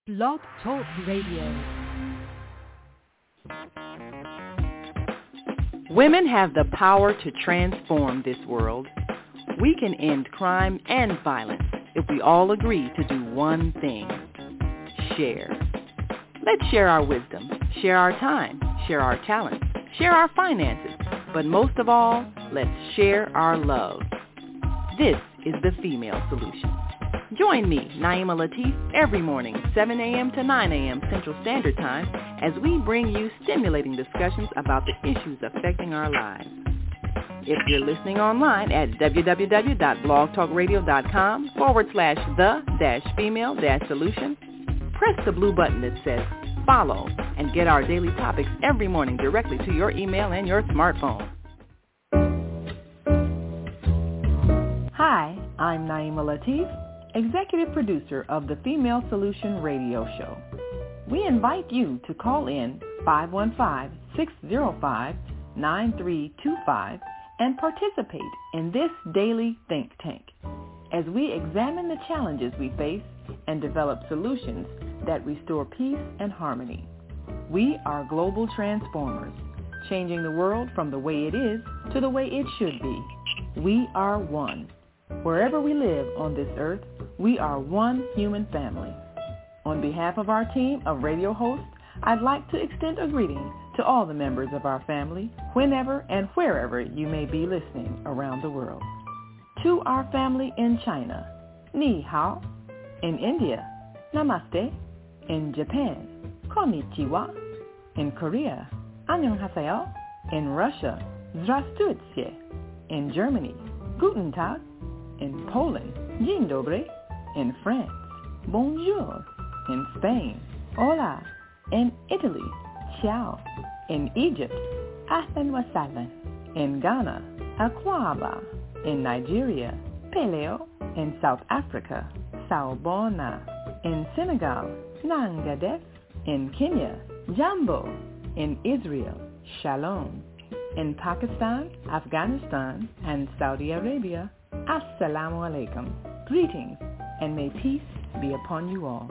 Blog Talk Radio. Women have the power to transform this world. We can end crime and violence if we all agree to do one thing: share. Let's share our wisdom, share our time, share our talents, share our finances, but most of all, let's share our love. This is the Female Solution. Join me, Naima Latif, every morning, 7 a.m. to 9 a.m. Central Standard Time, as we bring you stimulating discussions about the issues affecting our lives. If you're listening online at www.blogtalkradio.com/the-female-solution, press the blue button that says follow and get our daily topics every morning directly to your email and your smartphone. Hi, I'm Naima Latif, Executive Producer of the Female Solution Radio Show. We invite you to call in 515-605-9325 and participate in this daily think tank as we examine the challenges we face and develop solutions that restore peace and harmony. We are global transformers, changing the world from the way it is to the way it should be. We are one. Wherever we live on this earth, we are one human family. On behalf of our team of radio hosts, I'd like to extend a greeting to all the members of our family, whenever and wherever you may be listening around the world. To our family in China, Ni Hao. In India, Namaste. In Japan, Konnichiwa. In Korea, Annyeonghaseyo. In Russia, Здравствуйте. In Germany, Guten Tag. In Poland, Dzień dobry. In France, Bonjour. In Spain, Hola. In Italy, Ciao. In Egypt, Ahlan wa sahlan. In Ghana, Akwaba. In Nigeria, Peleo. In South Africa, Sawubona. In Senegal, Nangadef. In Kenya, Jambo. In Israel, Shalom. In Pakistan, Afghanistan, and Saudi Arabia, Assalamu alaikum. Greetings, and may peace be upon you all.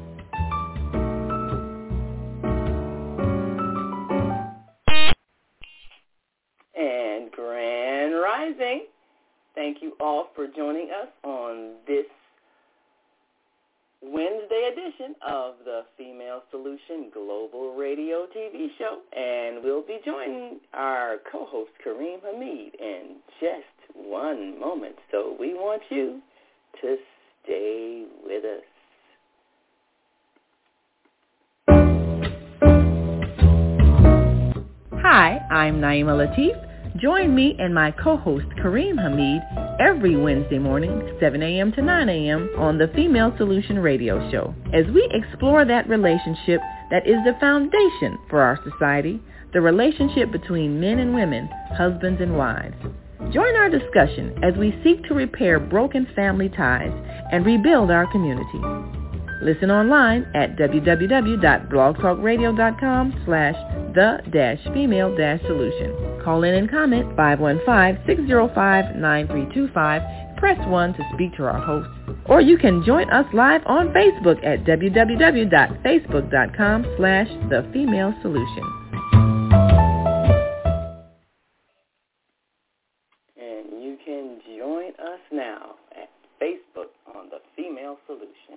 And Grand Rising. Thank you all for joining us on this Wednesday edition of the Female Solution Global Radio TV show. And we'll be joining our co-host, Kareem Hamid, in just one moment. So we want you to stay with us. Hi, I'm Naima Latif. Join me and my co-host Kareem Hamid every Wednesday morning, 7 a.m. to 9 a.m. on the Female Solution Radio Show, as we explore that relationship that is the foundation for our society, the relationship between men and women, husbands and wives. Join our discussion as we seek to repair broken family ties and rebuild our community. Listen online at www.blogtalkradio.com/the-female-solution. Call in and comment 515-605-9325. Press 1 to speak to our host. Or you can join us live on Facebook at www.facebook.com/the-female-solution. And you can join us now at Facebook on the Female Solution.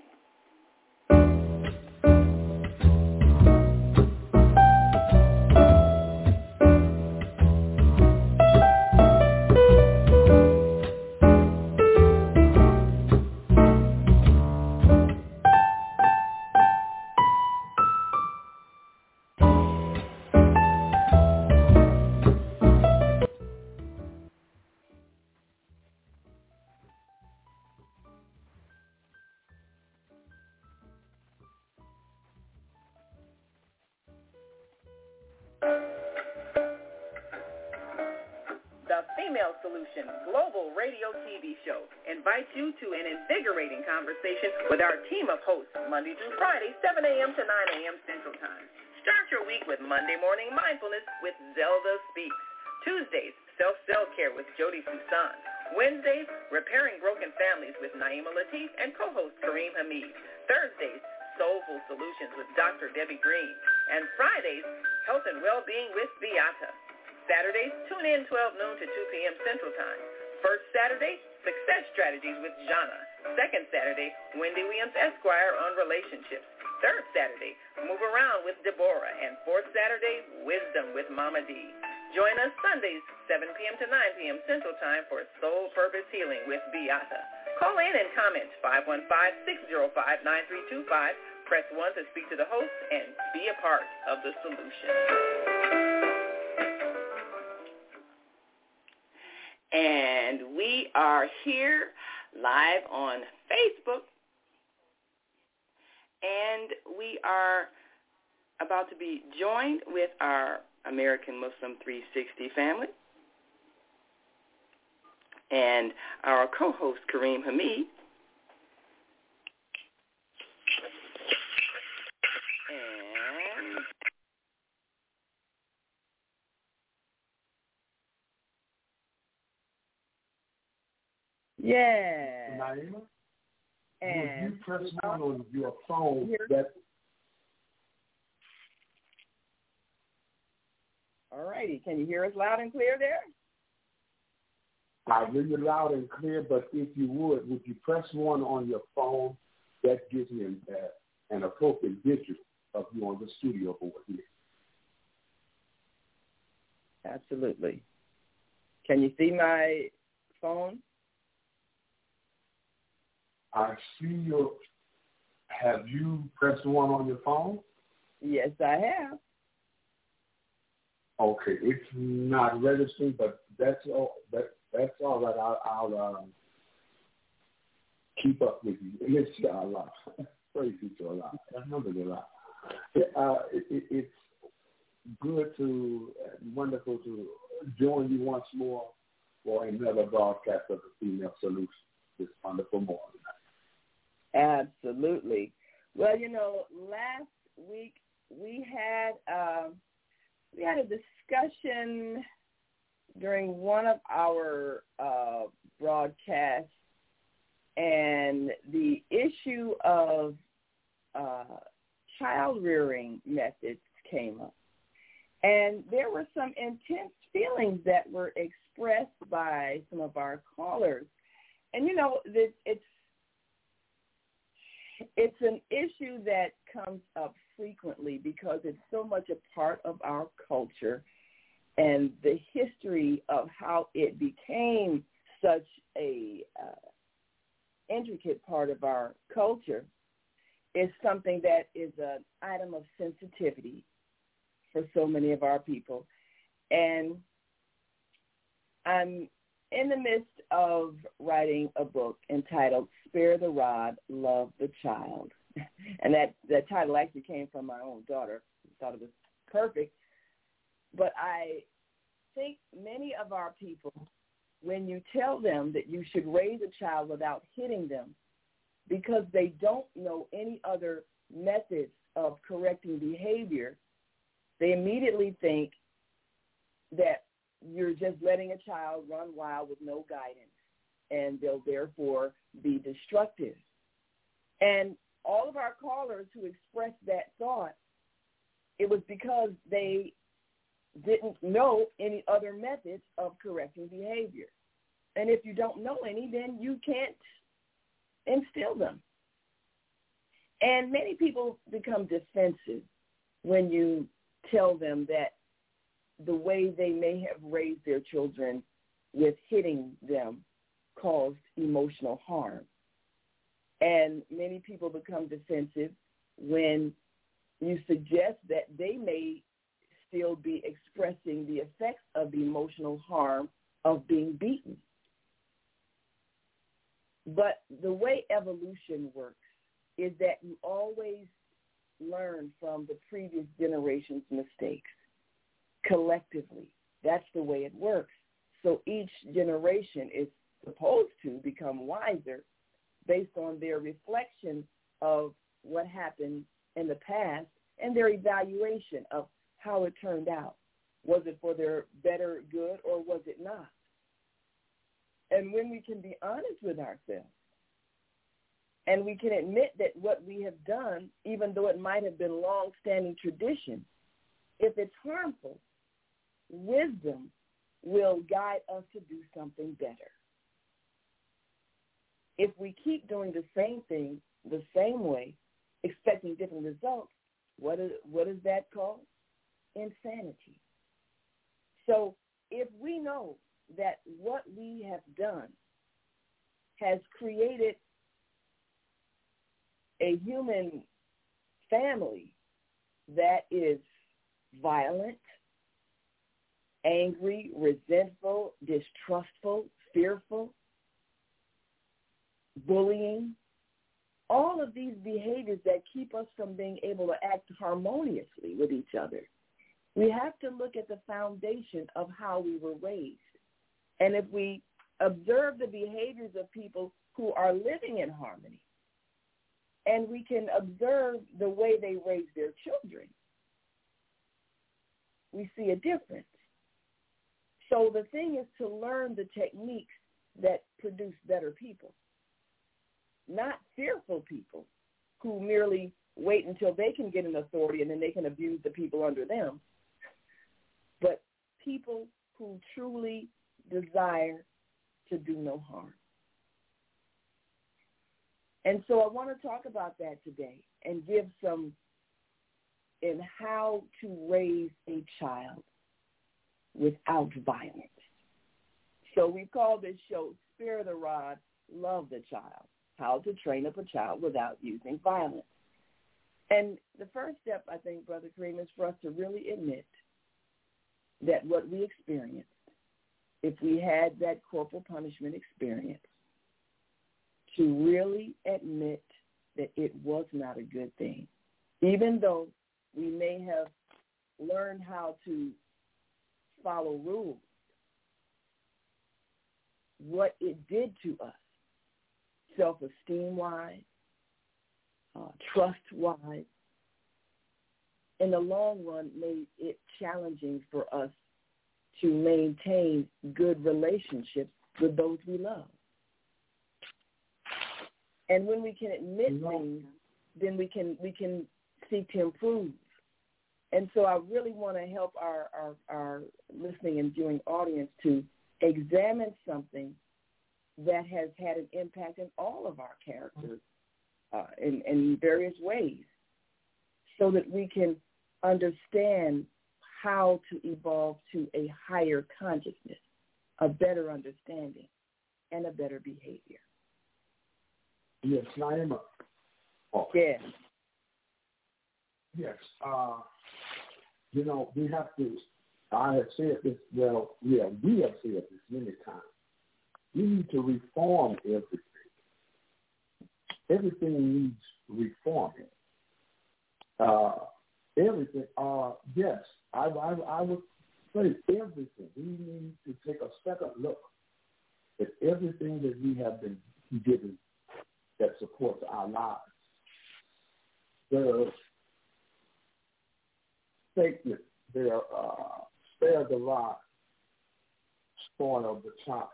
Solution Global Radio TV show invites you to an invigorating conversation with our team of hosts Monday through Friday, 7 a.m. to 9 a.m. Central Time. Start your week with Monday Morning Mindfulness with Zelda Speaks. Tuesdays, Self-Care with Jody Susan. Wednesdays, Repairing Broken Families with Naima Latif and co-host Kareem Hamid. Thursdays, Soulful Solutions with Dr. Debbie Green. And Fridays, Health and Well-Being with Beata. Saturdays, tune in 12 noon to 2 p.m. Central Time. First Saturday, Success Strategies with Jana. Second Saturday, Wendy Williams Esquire on relationships. Third Saturday, Move Around with Deborah. And fourth Saturday, Wisdom with Mama D. Join us Sundays, 7 p.m. to 9 p.m. Central Time for Soul Purpose Healing with Beata. Call in and comment 515-605-9325. Press 1 to speak to the host and be a part of the solution. And we are here live on Facebook. And we are about to be joined with our American Muslim 360 family and our co-host, Kareem Hamid. Yeah. Naima, And would you press one on your phone that... All righty. Can you hear us loud and clear there? I hear you loud and clear, but if you would you press one on your phone? That gives me an appropriate visual of you on the studio board here. Absolutely. Can you see my phone? I see your... Have you pressed one on your phone? Yes, I have. Okay, it's not registering, but that's all. That's all right. I'll keep up with you. Inshallah. Praise you to Allah. Alhamdulillah. It's good wonderful to join you once more for another broadcast of the Female Solution this wonderful morning. Absolutely. Well, last week we had a discussion during one of our broadcasts, and the issue of child rearing methods came up. And there were some intense feelings that were expressed by some of our callers. And, it's an issue that comes up frequently because it's so much a part of our culture, and the history of how it became such a intricate part of our culture is something that is an item of sensitivity for so many of our people. And I'm in the midst of writing a book entitled Spare the Rod, Love the Child. And that title actually came from my own daughter. I thought it was perfect. But I think many of our people, when you tell them that you should raise a child without hitting them because they don't know any other methods of correcting behavior, they immediately think that you're just letting a child run wild with no guidance, and they'll therefore be destructive. And all of our callers who expressed that thought, it was because they didn't know any other methods of correcting behavior. And if you don't know any, then you can't instill them. And many people become defensive when you tell them that the way they may have raised their children with hitting them caused emotional harm. And many people become defensive when you suggest that they may still be expressing the effects of the emotional harm of being beaten. But the way evolution works is that you always learn from the previous generation's mistakes collectively. That's the way it works. So each generation is supposed to become wiser based on their reflection of what happened in the past and their evaluation of how it turned out. Was it for their better good or was it not? And when we can be honest with ourselves And we can admit that what we have done, even though it might have been long-standing tradition, if it's harmful, wisdom will guide us to do something better. If we keep doing the same thing the same way, expecting different results, what is that called? Insanity. So if we know that what we have done has created a human family that is violent, angry, resentful, distrustful, fearful, bullying, all of these behaviors that keep us from being able to act harmoniously with each other. We have to look at the foundation of how we were raised. And if we observe the behaviors of people who are living in harmony, and we can observe the way they raise their children, we see a difference. So the thing is to learn the techniques that produce better people, not fearful people who merely wait until they can get an authority and then they can abuse the people under them, but people who truly desire to do no harm. And so I want to talk about that today and give some in how to raise a child without violence. So we call this show Spare the Rod, Love the Child, how to train up a child without using violence. And the first step, I think, Brother Kareem, is for us to really admit that what we experienced, if we had that corporal punishment experience, to really admit that it was not a good thing. Even though we may have learned how to follow rules, what it did to us, self-esteem-wise, trust-wise, in the long run made it challenging for us to maintain good relationships with those we love. And when we can admit things, then we can seek to improve. And so I really want to help our listening and viewing audience to examine something that has had an impact in all of our characters in various ways, so that we can understand how to evolve to a higher consciousness, a better understanding, and a better behavior. Yes, Naima. Oh. Yes. Yes. We have to, I have said this, we have said this many times. We need to reform everything. Everything needs reforming. Everything, yes, I would say everything. We need to take a second look at everything that we have been given that supports our lives. The statement there, spare the rod, spoil the child.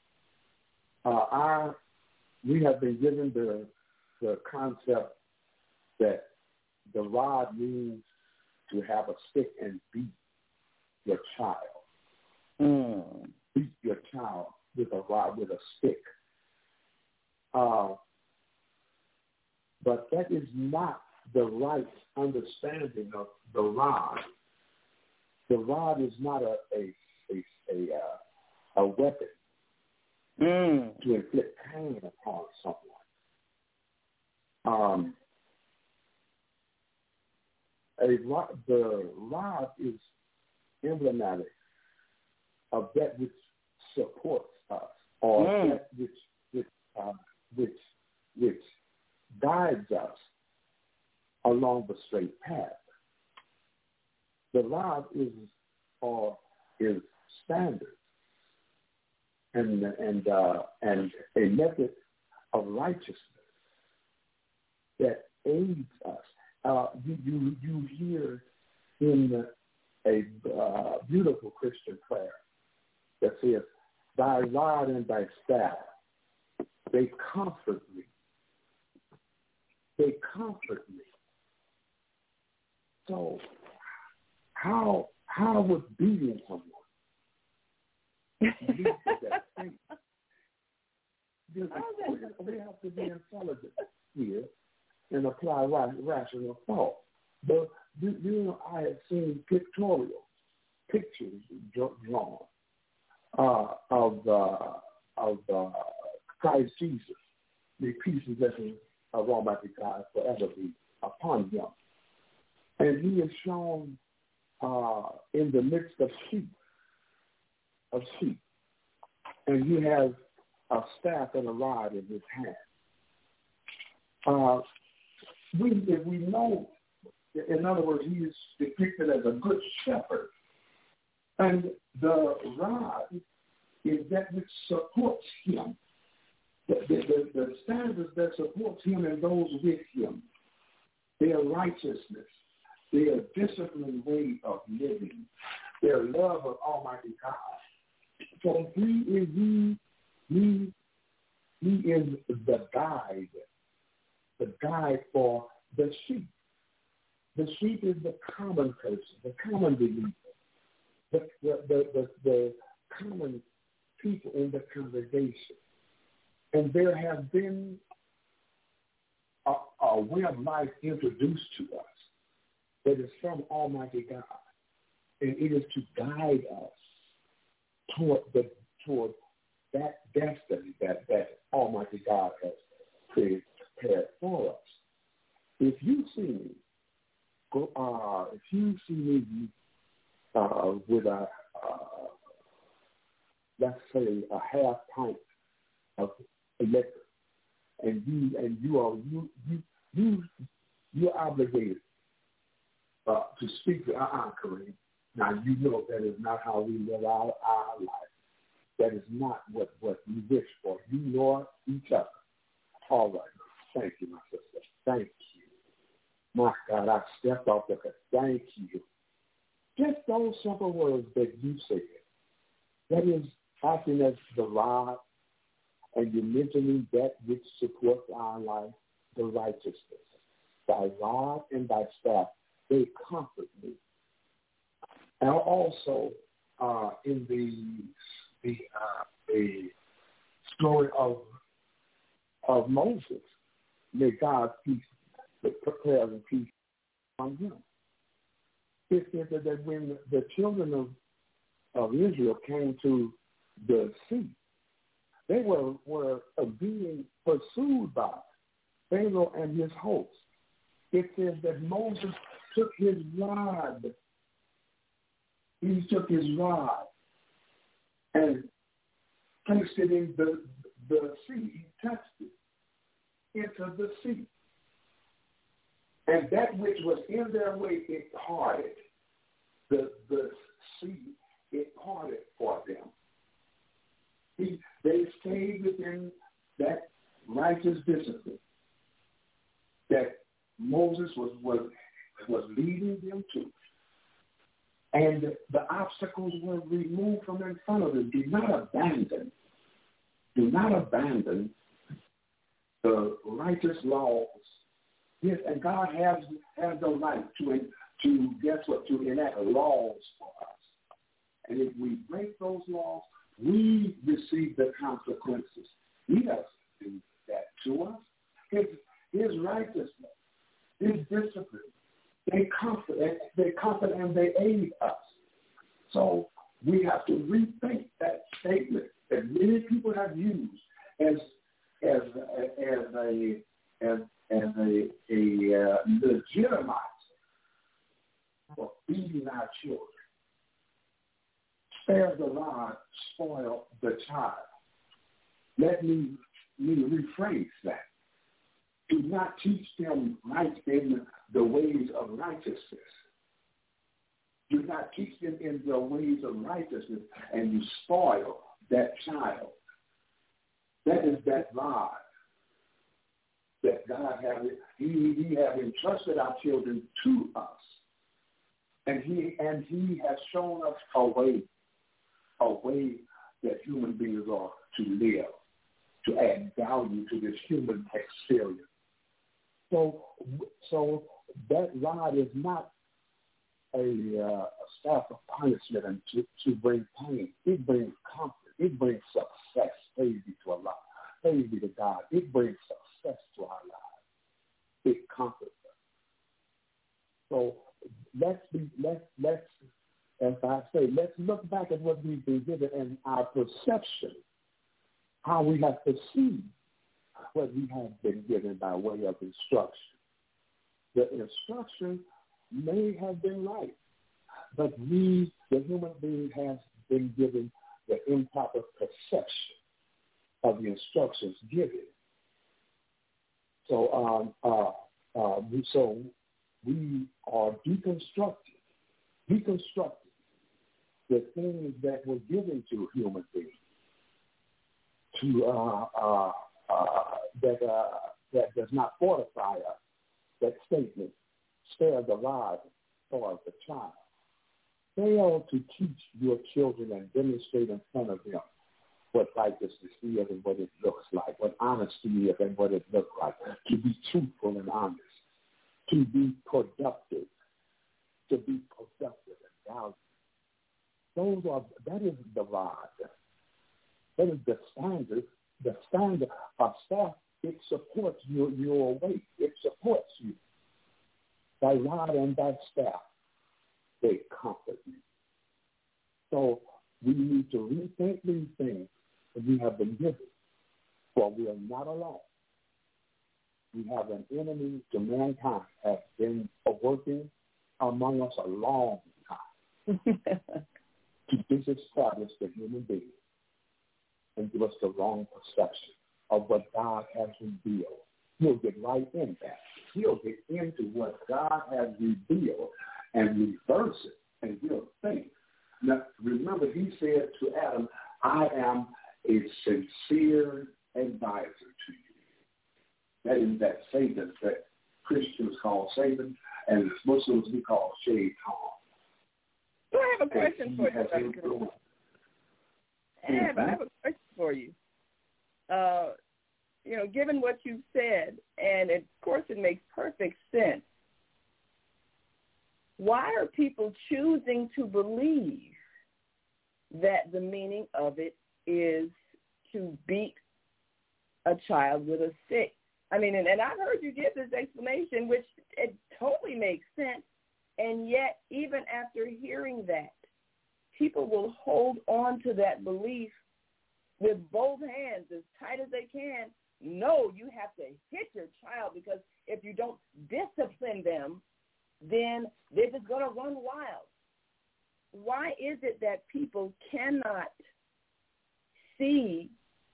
We have been given the concept that the rod means to have a stick and beat your child. Beat your child with a rod, with a stick. But that is not the right understanding of the rod. The rod is not a weapon to inflict pain upon someone. The rod is emblematic of that which supports us, or that which guides us along the straight path. The rod is standard and a method of righteousness that aids us. You hear in a beautiful Christian prayer that says, "Thy rod and thy staff, they comfort me." They comfort me. So how would beating someone lead to that statement? We have to be intelligent here and apply rational thought. But I have seen pictures drawn of Christ Jesus. The peace and blessings of Almighty God forever be upon him. And he is shown in the midst of sheep. And he has a staff and a rod in his hand. We know, in other words, he is depicted as a good shepherd. And the rod is that which supports him. The standards that supports him and those with him, their righteousness, their disciplined way of living, their love of Almighty God. So he is the guide for the sheep. The sheep is the common person, the common believer, the common people in the congregation. And there has been a way of life introduced to us that is from Almighty God. And it is to guide us toward that destiny that Almighty God has prepared for us. If you see me with let's say a half pint of liquor, and you're obligated to speak to Kareem. Now you know that is not how we live our life. That is not what we wish for. You nor each other. All right. Thank you, my sister. Thank you. My God, I stepped off the cup. Thank you. Just those simple words that you said. That is acting as the rod, and you're mentioning that which supports our life, the righteousness. Thy rod and thy staff, they comfort me. And also in the story of Moses, may God's peace prepare and peace on him. It said that when the children of Israel came to the sea, they were being pursued by Pharaoh and his host. It says that Moses took his rod. He took his rod and placed it in the sea. He touched it into the sea. And that which was in their way, it parted. The sea, it parted for them. They stayed within that righteous discipline that Moses was leading them to. And the obstacles were removed from in front of them. Do not abandon the righteous laws. Yes, and God has the right to enact laws for us. And if we break those laws, we receive the consequences. He doesn't do that to us. His righteousness, his discipline, they comfort and they aid us. So we have to rethink that statement that many people have used as a legitimizer for feeding our children. Spare the rod, spoil the child. Let me rephrase that. Do not teach them right in the ways of righteousness. Do not teach them in the ways of righteousness, and you spoil that child. That is that rod that God has. He has entrusted our children to us, and He has shown us a way that human beings are to live, to add value to this human experience. So that rod is not a staff of punishment and to bring pain. It brings comfort. It brings success. Praise be to Allah. Praise be to God. It brings success to our lives. It comforts us. So let's as I say, let's look back at what we've been given and our perception, how we have perceived what we have been given by way of instruction. The instruction may have been right, but we, the human being, has been given the improper perception of the instructions given. So, we are deconstructing the things that were given to human beings that does not fortify us. That statement, spare the rod for the child. Fail to teach your children and demonstrate in front of them what righteousness is and what it looks like, what honesty is and what it looks like, to be truthful and honest, to be productive and valuable. That is the rod. That is the standard. The standard of staff, it supports your weight. It supports you. Thy rod and thy staff, they comfort you. So we need to rethink these things that we have been given, for we are not alone. We have an enemy to mankind has been working among us a long time to disestablish the human being and give us the wrong perception of what God has revealed. He'll get right in that. He'll get into what God has revealed and reverse it, and he'll think. Now, remember, he said to Adam, I am a sincere advisor to you. That is that Satan that Christians call Satan, and Muslims we call Shaitan. So I have a question for you. I have a question for you. Given what you've said, and of course it makes perfect sense, why are people choosing to believe that the meaning of it is to beat a child with a stick? I mean, and I've heard you give this explanation, which it totally makes sense, and yet even after hearing that, people will hold on to that belief with both hands as tight as they can. No, you have to hit your child, because if you don't discipline them, then they're just going to run wild. Why is it that people cannot see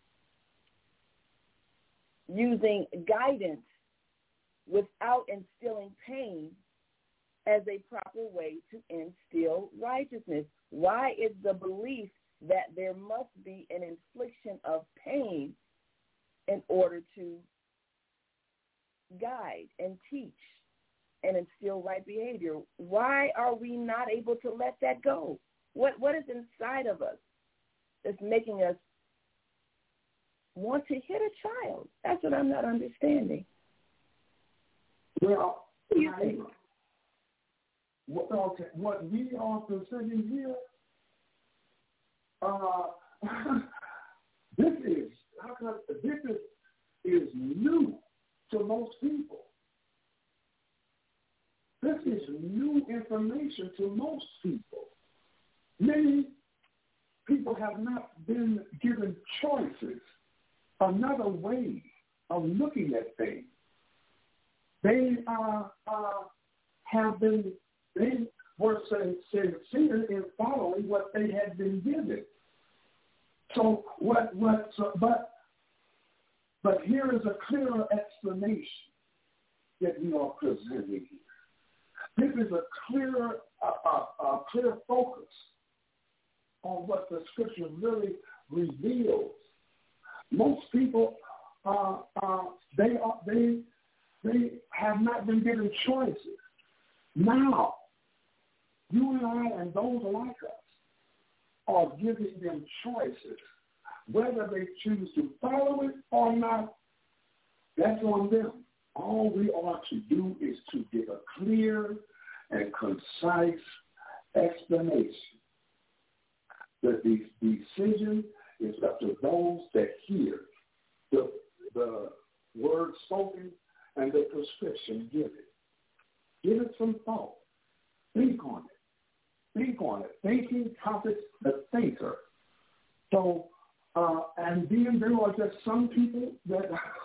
using guidance without instilling pain as a proper way to instill righteousness? Why is the belief that there must be an infliction of pain in order to guide and teach and instill right behavior? Why are we not able to let that go? What is inside of us that's making us want to hit a child? That's what I'm not understanding. Well, what do you think? What we are presenting here, this is new to most people. This is new information to most people. Many people have not been given choices, another way of looking at things. They were sincere in following what they had been given. So but here is a clearer explanation that we are presenting here. This is a clear focus on what the scripture really reveals. Most people, they have not been given choices. Now, you and I and those like us are giving them choices. Whether they choose to follow it or not, that's on them. All we ought to do is to give a clear and concise explanation. That the decision is up to those that hear the word spoken and the prescription given. Give it some thought. Think on it. Think on it. Thinking profits the thinker. So, and then there are just some people that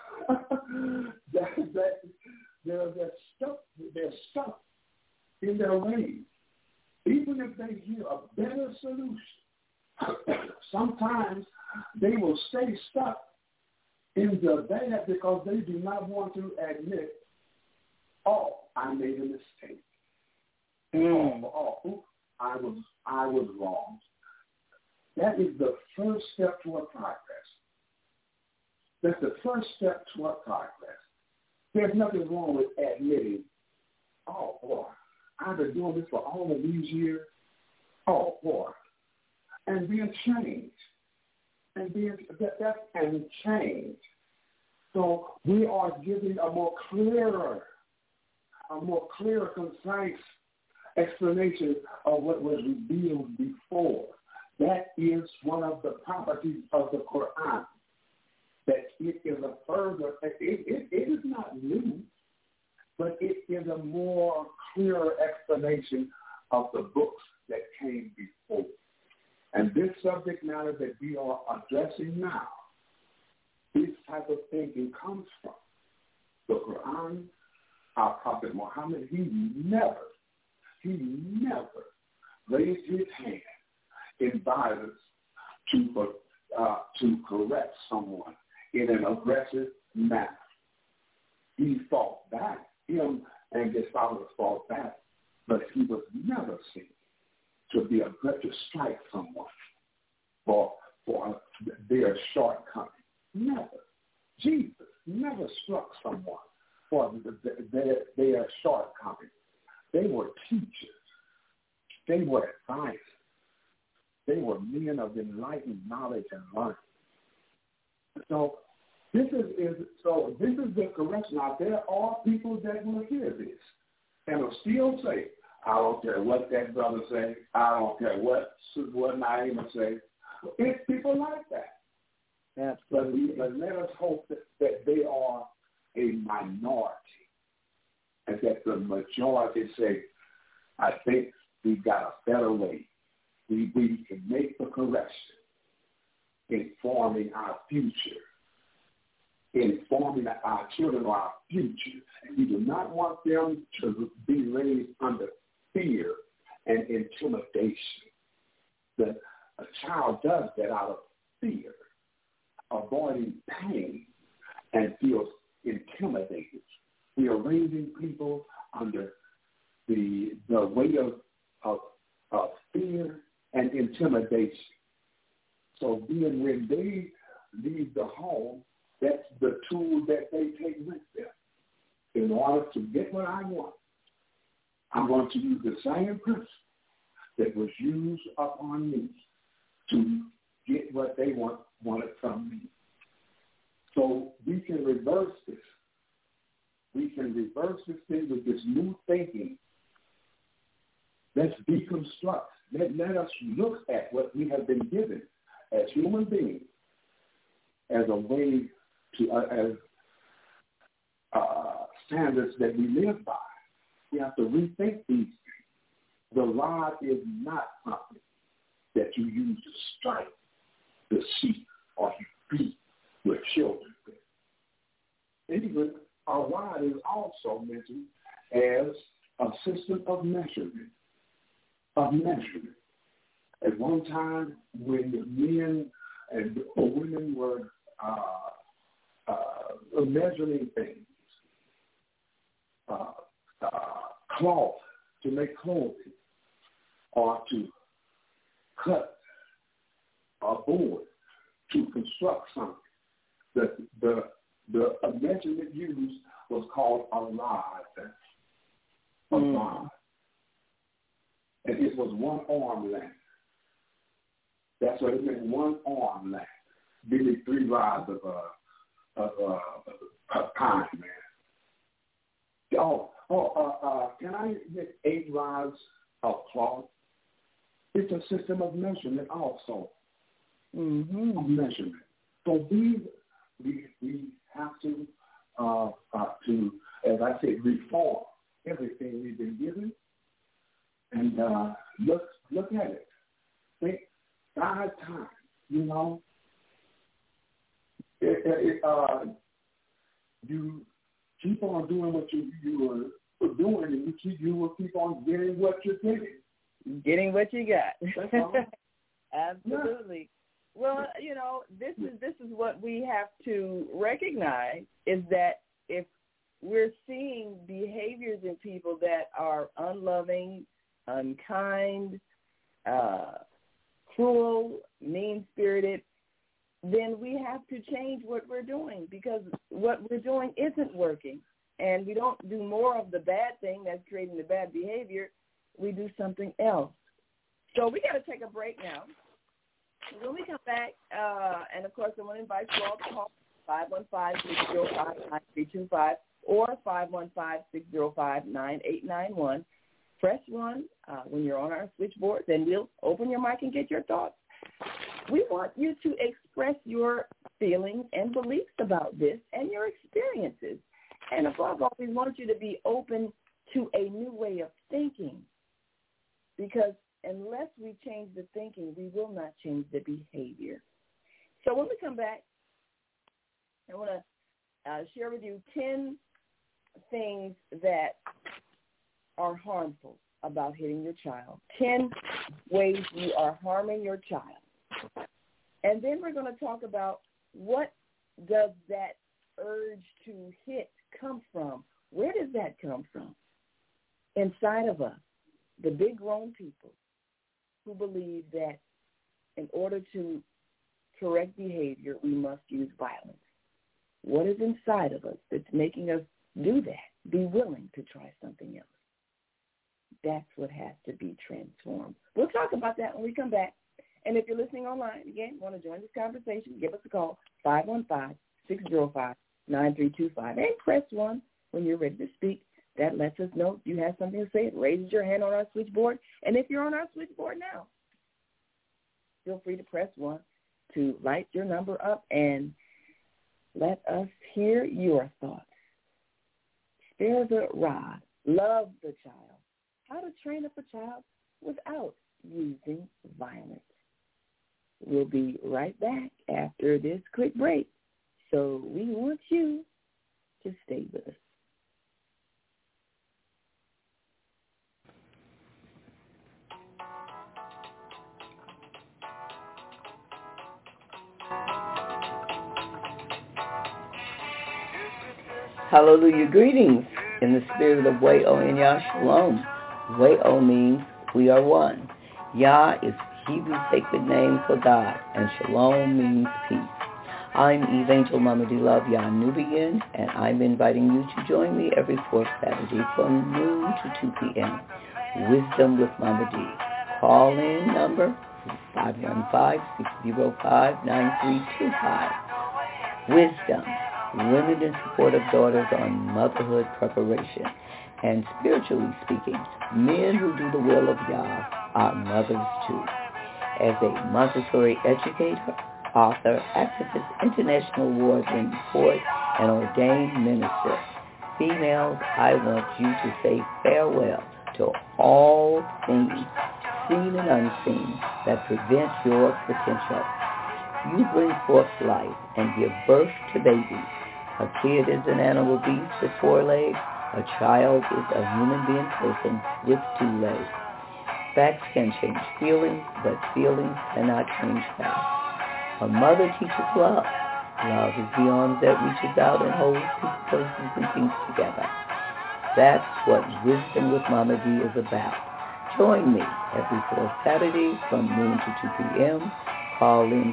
they're stuck in their ways. Even if they hear a better solution, sometimes they will stay stuck in the bad because they do not want to admit, oh, I made a mistake. I was wrong. That is the first step toward progress. That's the first step toward progress. There's nothing wrong with admitting, oh, boy, I've been doing this for all of these years. Oh, boy. And being changed. And change. So we are giving a more clear, concise explanation of what was revealed before. That is one of the properties of the Quran. That it is a further, it is not new, but it is a more clear explanation of the books that came before. And this subject matter that we are addressing now, this type of thinking comes from the Quran. Our Prophet Muhammad, he never raised his hand in violence to correct someone in an aggressive manner. He fought back. Him and his followers fought back, but he was never seen to strike someone for their shortcoming. Never. Jesus never struck someone for their shortcomings. They were teachers. They were advisors. They were men of enlightened knowledge and learning. So this is the correction. Now there are people that will hear this and will still say, I don't care what that brother say. I don't care what Naima say. It's people like that. Absolutely. But let us hope that they are a minority and that the majority say, I think we've got a better way. We can make the correction in forming our future, in forming our children or our future. And we do not want them to be raised under fear and intimidation. That a child does that out of fear, avoiding pain, and feels intimidated. We are raising people under the weight of fear and intimidation. So when they leave the home, that's the tool that they take with them. In order to get what I want, I'm going to use the same principle that was used upon me to get what they wanted from me. So we can reverse this. We can reverse this thing with this new thinking. Let's deconstruct. Let us look at what we have been given as human beings as a way to, as standards that we live by. We have to rethink these things. The rod is not something that you use to strike the sheep or you beat your children with. Even a rod is also mentioned as a system of measurement. At one time, when men and women were measuring things, cloth to make clothing, or to cut a board to construct something, the measurement used was called a rod. Rod. And it was 1 arm length. That's what it meant, 1 arm length. Maybe 3 rods of pine, man. Can I get 8 rods of cloth? It's a system of measurement also. Mm-hmm. Of measurement. So we have to, as I said, reform everything we've been given, and look at it. Think 5 times. You know, you keep on doing what you were doing, and you will keep on getting what you're getting. Getting what you got. That's all. Absolutely. Yeah. Well, you know, this is what we have to recognize, is that if we're seeing behaviors in people that are unloving, unkind, cruel, mean-spirited, then we have to change what we're doing, because what we're doing isn't working. And we don't do more of the bad thing that's creating the bad behavior. We do something else. So we got to take a break now. When we come back, and of course, I want to invite you all to call 515-605-9325 or 515-605-9891. Press 1 when you're on our switchboard, then we'll open your mic and get your thoughts. We want you to express your feelings and beliefs about this and your experiences. And above all, we want you to be open to a new way of thinking, because unless we change the thinking, we will not change the behavior. So when we come back, I want to share with you 10 things that are harmful about hitting your child, 10 ways you are harming your child. And then we're going to talk about, what does that urge to hit come from? Where does that come from? Inside of us, the big grown people who believe that in order to correct behavior, we must use violence. What is inside of us that's making us do that, be willing to try something else? That's what has to be transformed. We'll talk about that when we come back. And if you're listening online, again, want to join this conversation, give us a call, 515-605-9325, and press 1 when you're ready to speak. That lets us know you have something to say. It raises your hand on our switchboard. And if you're on our switchboard now, feel free to press 1 to light your number up and let us hear your thoughts. Spare the rod. Love the child. How to train up a child without using violence. We'll be right back after this quick break. So we want you to stay with us. Hallelujah. Greetings in the spirit of Way-O and Yah Shalom. Way-O means we are one. Yah is Hebrew sacred name for God, and Shalom means peace. I'm Evangel Mama D. Love Yah Nubian, and I'm inviting you to join me every fourth Saturday from noon to 2 p.m. Wisdom with Mama D. Call-in number 515-605-9325. Wisdom. Women in support of daughters on motherhood preparation. And spiritually speaking, men who do the will of Yah are mothers too. As a Montessori educator, author, activist, international award-winning poet, and ordained minister, females, I want you to say farewell to all things, seen and unseen, that prevent your potential. You bring forth life and give birth to babies. A kid is an animal beast with 4 legs. A child is a human being person with 2 legs. Facts can change feelings, but feelings cannot change facts. A mother teaches love. Love is the arm that reaches out and holds people, places, and things together. That's what Wisdom with Mama D is about. Join me every fourth Saturday from noon to 2 p.m. Call in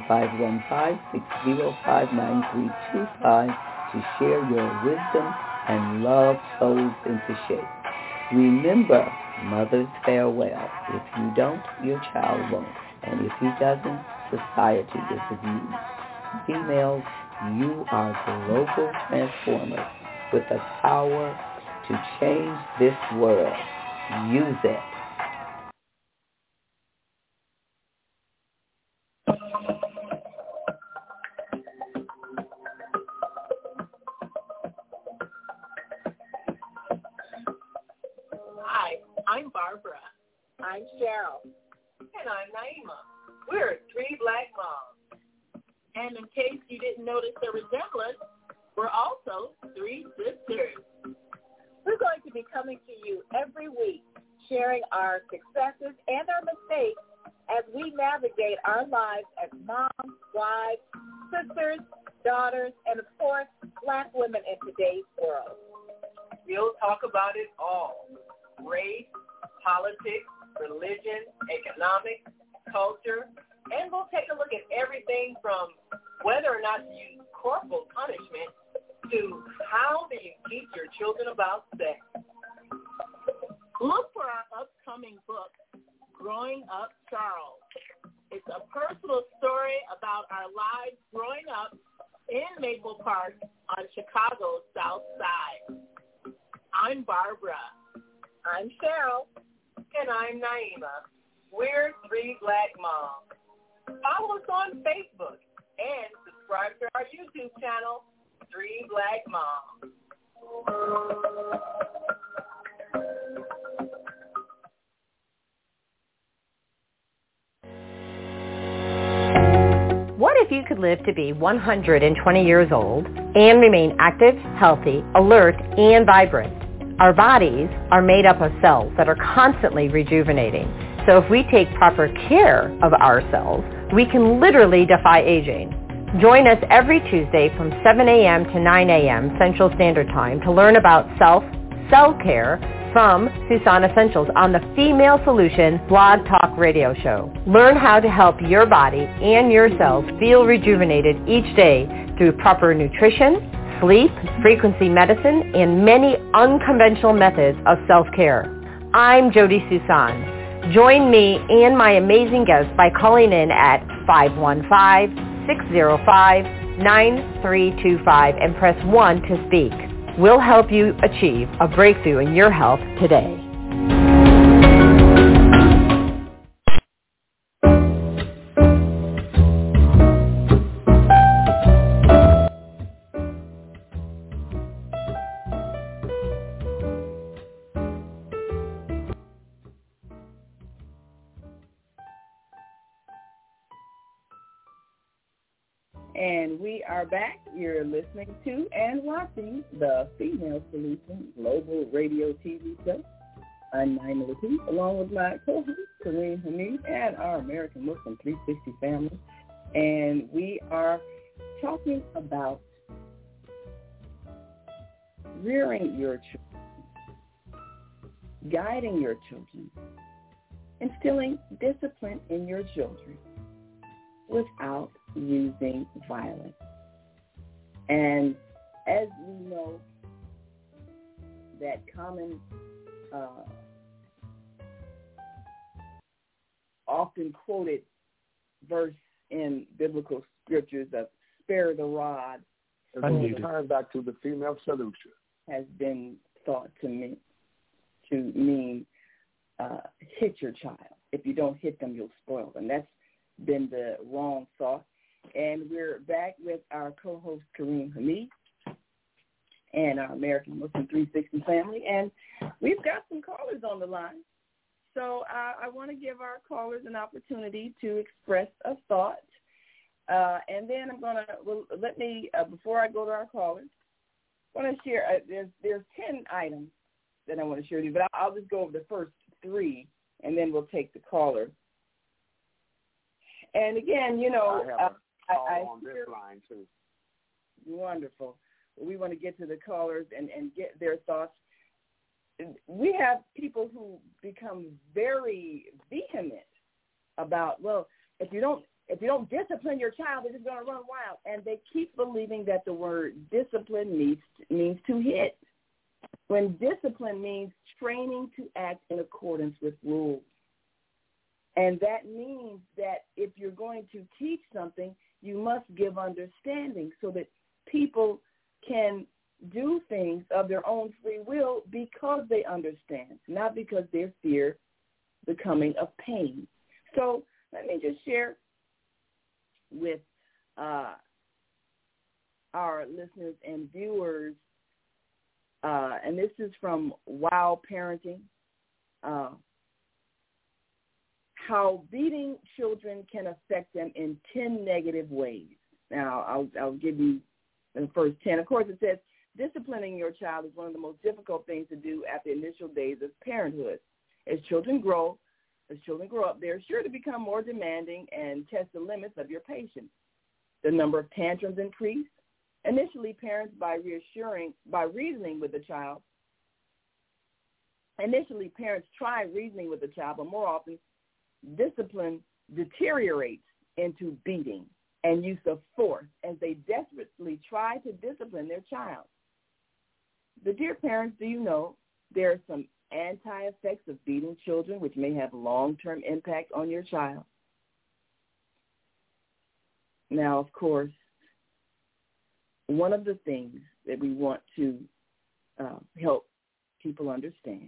515-605-9325 to share your wisdom and love souls into shape. Remember, mother's farewell. If you don't, your child won't. And if he doesn't, society is abused. Females, you are global transformers with the power to change this world. Use it. Hi, I'm Barbara. I'm Cheryl. And I'm Naima. We're three black moms. And in case you didn't notice the resemblance, we're also three sisters. We're going to be coming to you every week, sharing our successes and our mistakes as we navigate our lives as moms, wives, sisters, daughters, and of course, black women in today's world. We'll talk about it all: race, politics, religion, economics, culture, and we'll take a look at everything from whether or not to use corporal punishment to how do you teach your children about sex. Look for our upcoming book, Growing Up Charles. It's a personal story about our lives growing up in Maple Park on Chicago's South Side. I'm Barbara. I'm Cheryl. And I'm Naima. We're three black moms. Follow us on Facebook and subscribe to our YouTube channel, Three Black Moms. What if you could live to be 120 years old and remain active, healthy, alert, and vibrant? Our bodies are made up of cells that are constantly rejuvenating. So if we take proper care of ourselves, we can literally defy aging. Join us every Tuesday from 7 a.m. to 9 a.m. Central Standard Time to learn about cell care from Susan Essentials on the Female Solution Blog Talk Radio Show. Learn how to help your body and your cells feel rejuvenated each day through proper nutrition, sleep, frequency medicine, and many unconventional methods of self-care. I'm Jody Susan. Join me and my amazing guests by calling in at 515-605-9325 and press 1 to speak. We'll help you achieve a breakthrough in your health today. And we are back. You're listening to and watching the Female Solution Global Radio TV Show. I'm Naima Latif, along with my co-host, Kareem Hamid, and our American Muslim 360 family. And we are talking about rearing your children, guiding your children, instilling discipline in your children without using violence. And as we know, that common, often quoted verse in biblical scriptures of spare the rod, Turn back to the Female Solution, has been thought to mean hit your child. If you don't hit them, you'll spoil them. That's been the wrong thought. And we're back with our co-host, Kareem Hamid, and our American Muslim 360 family. And we've got some callers on the line. So I want to give our callers an opportunity to express a thought. And then I'm going to, before I go to our callers, I want to share, there's 10 items that I want to share with you, but I'll just go over the first 3, and then we'll take the caller. And again, you know, I on this line too. Wonderful. We want to get to the callers and get their thoughts. We have people who become very vehement about, well, if you don't discipline your child, they're just going to run wild. And they keep believing that the word discipline means to hit, when discipline means training to act in accordance with rules. And that means that if you're going to teach something, you must give understanding so that people can do things of their own free will because they understand, not because they fear the coming of pain. So let me just share with our listeners and viewers, and this is from Wow Parenting, how beating children can affect them in 10 negative ways. Now, I'll give you the first 10. Of course, it says disciplining your child is one of the most difficult things to do at the initial days of parenthood. As children grow up, they're sure to become more demanding and test the limits of your patience. The number of tantrums increase. Initially, parents, by reasoning with the child, try reasoning with the child, but more often, discipline deteriorates into beating and use of force as they desperately try to discipline their child. The dear parents, do you know there are some anti-effects of beating children which may have long-term impact on your child? Now, of course, one of the things that we want to help people understand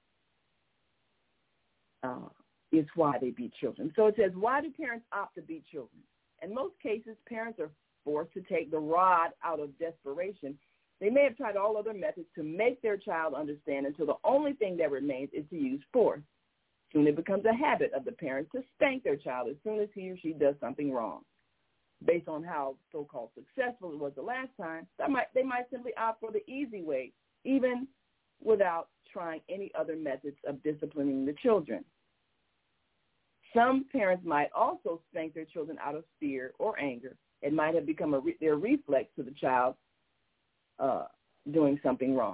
is why they beat children. So it says, why do parents opt to beat children? In most cases, parents are forced to take the rod out of desperation. They may have tried all other methods to make their child understand until the only thing that remains is to use force. Soon it becomes a habit of the parents to spank their child as soon as he or she does something wrong. Based on how so-called successful it was the last time, they might simply opt for the easy way, even without trying any other methods of disciplining the children. Some parents might also spank their children out of fear or anger. It might have become their reflex to the child doing something wrong.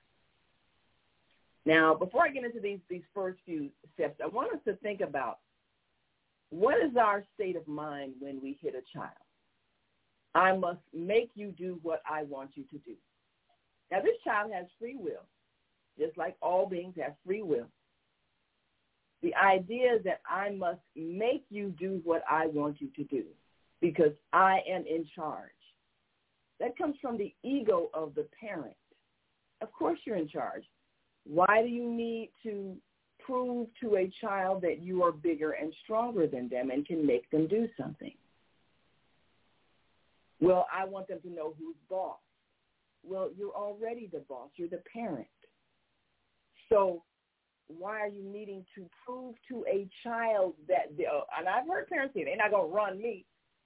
Now, before I get into these first few steps, I want us to think about what is our state of mind when we hit a child. I must make you do what I want you to do. Now, this child has free will, just like all beings have free will. The idea is that I must make you do what I want you to do because I am in charge. That comes from the ego of the parent. Of course you're in charge. Why do you need to prove to a child that you are bigger and stronger than them and can make them do something? Well, I want them to know who's boss. Well, you're already the boss. You're the parent. So why are you needing to prove to a child that, and I've heard parents say, they're not going to run me.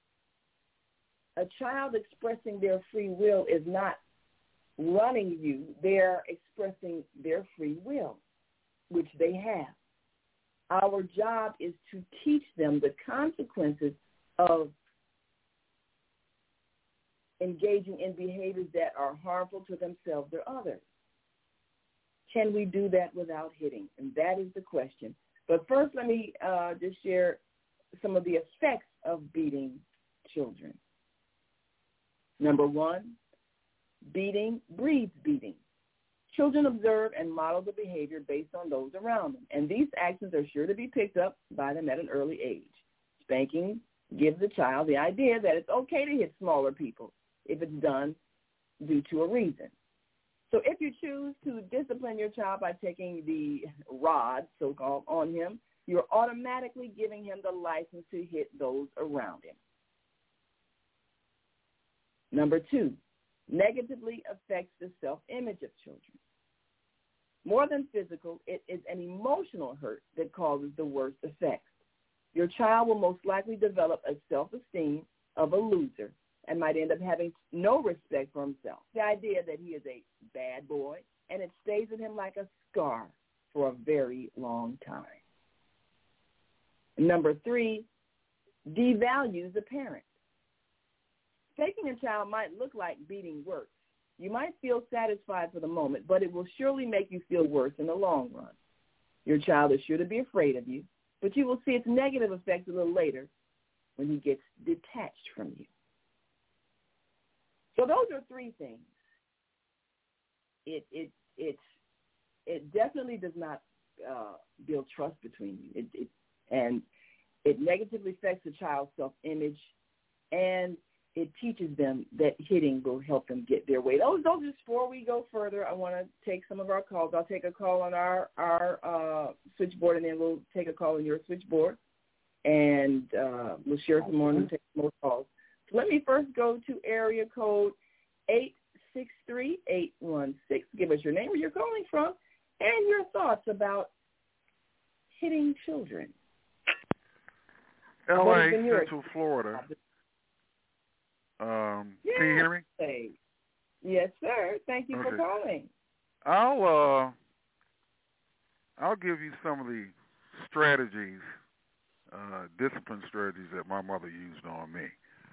A child expressing their free will is not running you. They're expressing their free will, which they have. Our job is to teach them the consequences of engaging in behaviors that are harmful to themselves or others. Can we do that without hitting? And that is the question. But first, let me just share some of the effects of beating children. Number one, beating breeds beating. Children observe and model the behavior based on those around them, and these actions are sure to be picked up by them at an early age. Spanking gives the child the idea that it's okay to hit smaller people if it's done due to a reason. So if you choose to discipline your child by taking the rod, so-called, on him, you're automatically giving him the license to hit those around him. Number two, negatively affects the self-image of children. More than physical, it is an emotional hurt that causes the worst effects. Your child will most likely develop a self-esteem of a loser and might end up having no respect for himself. The idea that he is a bad boy, and it stays with him like a scar for a very long time. Number three, devalues the parent. Taking a child might look like beating works. You might feel satisfied for the moment, but it will surely make you feel worse in the long run. Your child is sure to be afraid of you, but you will see its negative effects a little later when he gets detached from you. So those are three things. It definitely does not build trust between you. And it negatively affects the child's self-image, and it teaches them that hitting will help them get their way. Those just before we go further, I want to take some of our calls. I'll take a call on our switchboard, and then we'll take a call on your switchboard, and we'll share some more and take more calls. So let me first go to area code 863-816. Give us your name, where you're calling from, and your thoughts about hitting children. L.A., Central Florida. Can you hear me? Yes, sir. Thank you for calling. I'll give you some of the strategies, discipline strategies that my mother used on me.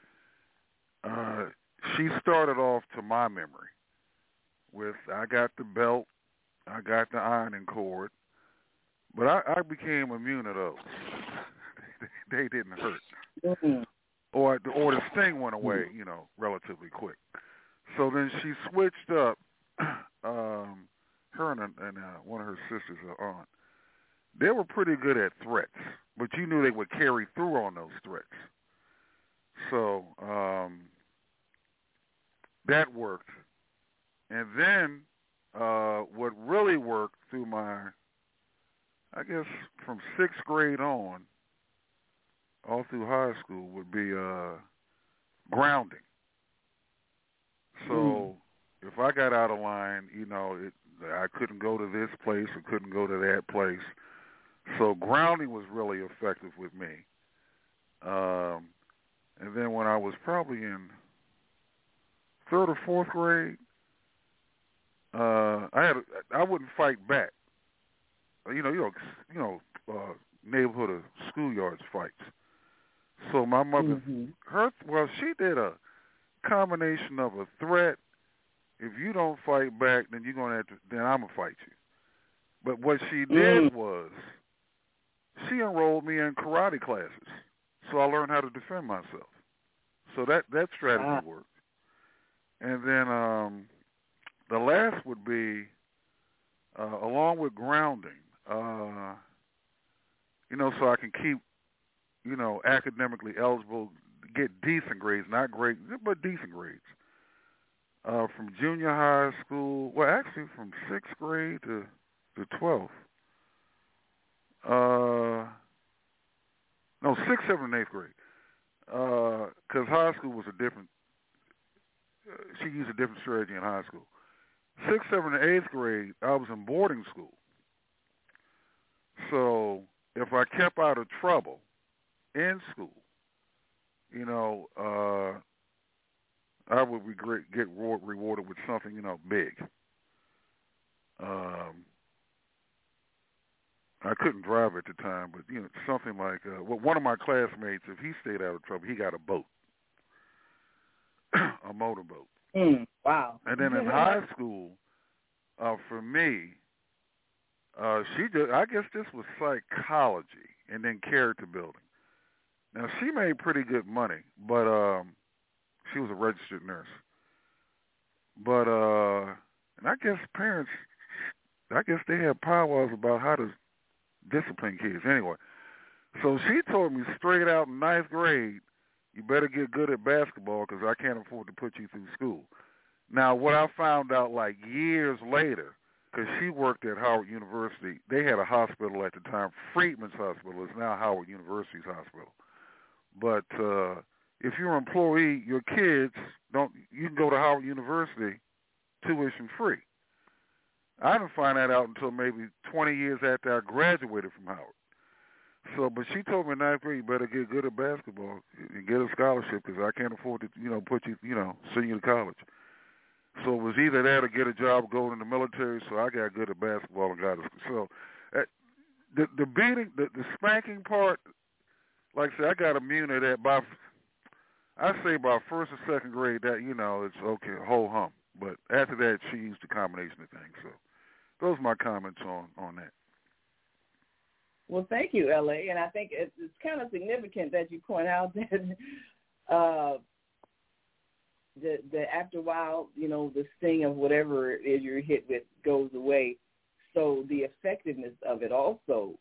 She started off, to my memory, with I got the belt, I got the ironing cord, but I became immune to those. They didn't hurt. Mm-hmm. Or the sting went away, relatively quick. So then she switched up. Her and one of her sisters, her aunt, they were pretty good at threats, but you knew they would carry through on those threats. So that worked. And then what really worked through my, I guess, from 6th grade on, all through high school, would be grounding. So if I got out of line, I couldn't go to this place or couldn't go to that place. So grounding was really effective with me. And then when I was probably in 3rd or 4th grade, I wouldn't fight back. Neighborhood or schoolyards fights. So my mother, she did a combination of a threat. If you don't fight back, then you're gonna have to. Then I'm gonna fight you. But what she did was, she enrolled me in karate classes, so I learned how to defend myself. So that strategy worked. And then the last would be, along with grounding, so I can keep, academically eligible, get decent grades, not great, but decent grades. From junior high school, well, actually from 6th grade to 12th. 6th, 7th, and 8th grade. Because high school was a different, she used a different strategy in high school. 6th, 7th, and 8th grade, I was in boarding school. So if I kept out of trouble in school, I would get rewarded with something, big. I couldn't drive at the time, but, something like, one of my classmates, if he stayed out of trouble, he got a boat, a motorboat. Wow. And then in high school, for me, I guess this was psychology and then character building. Now, she made pretty good money, but she was a registered nurse. But, and I guess parents, they have powwows about how to discipline kids anyway. So she told me straight out in 9th grade, you better get good at basketball because I can't afford to put you through school. Now, what I found out years later, because she worked at Howard University, they had a hospital at the time, Freedman's Hospital. It's now Howard University's hospital. But if you're an employee, your kids you can go to Howard University tuition free. I didn't find that out until maybe 20 years after I graduated from Howard. So, but she told me in 9th grade, you better get good at basketball and get a scholarship because I can't afford to, put you, send you to college. So it was either that or get a job going in the military. So I got good at basketball and got to school. So the beating, the spanking part, like I said, I got immune to that I say by 1st or 2nd grade that, it's okay, whole hum. But after that, she used a combination of things. So those are my comments on that. Well, thank you, L.A. And I think it's kind of significant that you point out that the after a while, the sting of whatever it is you're hit with goes away. So the effectiveness of it also,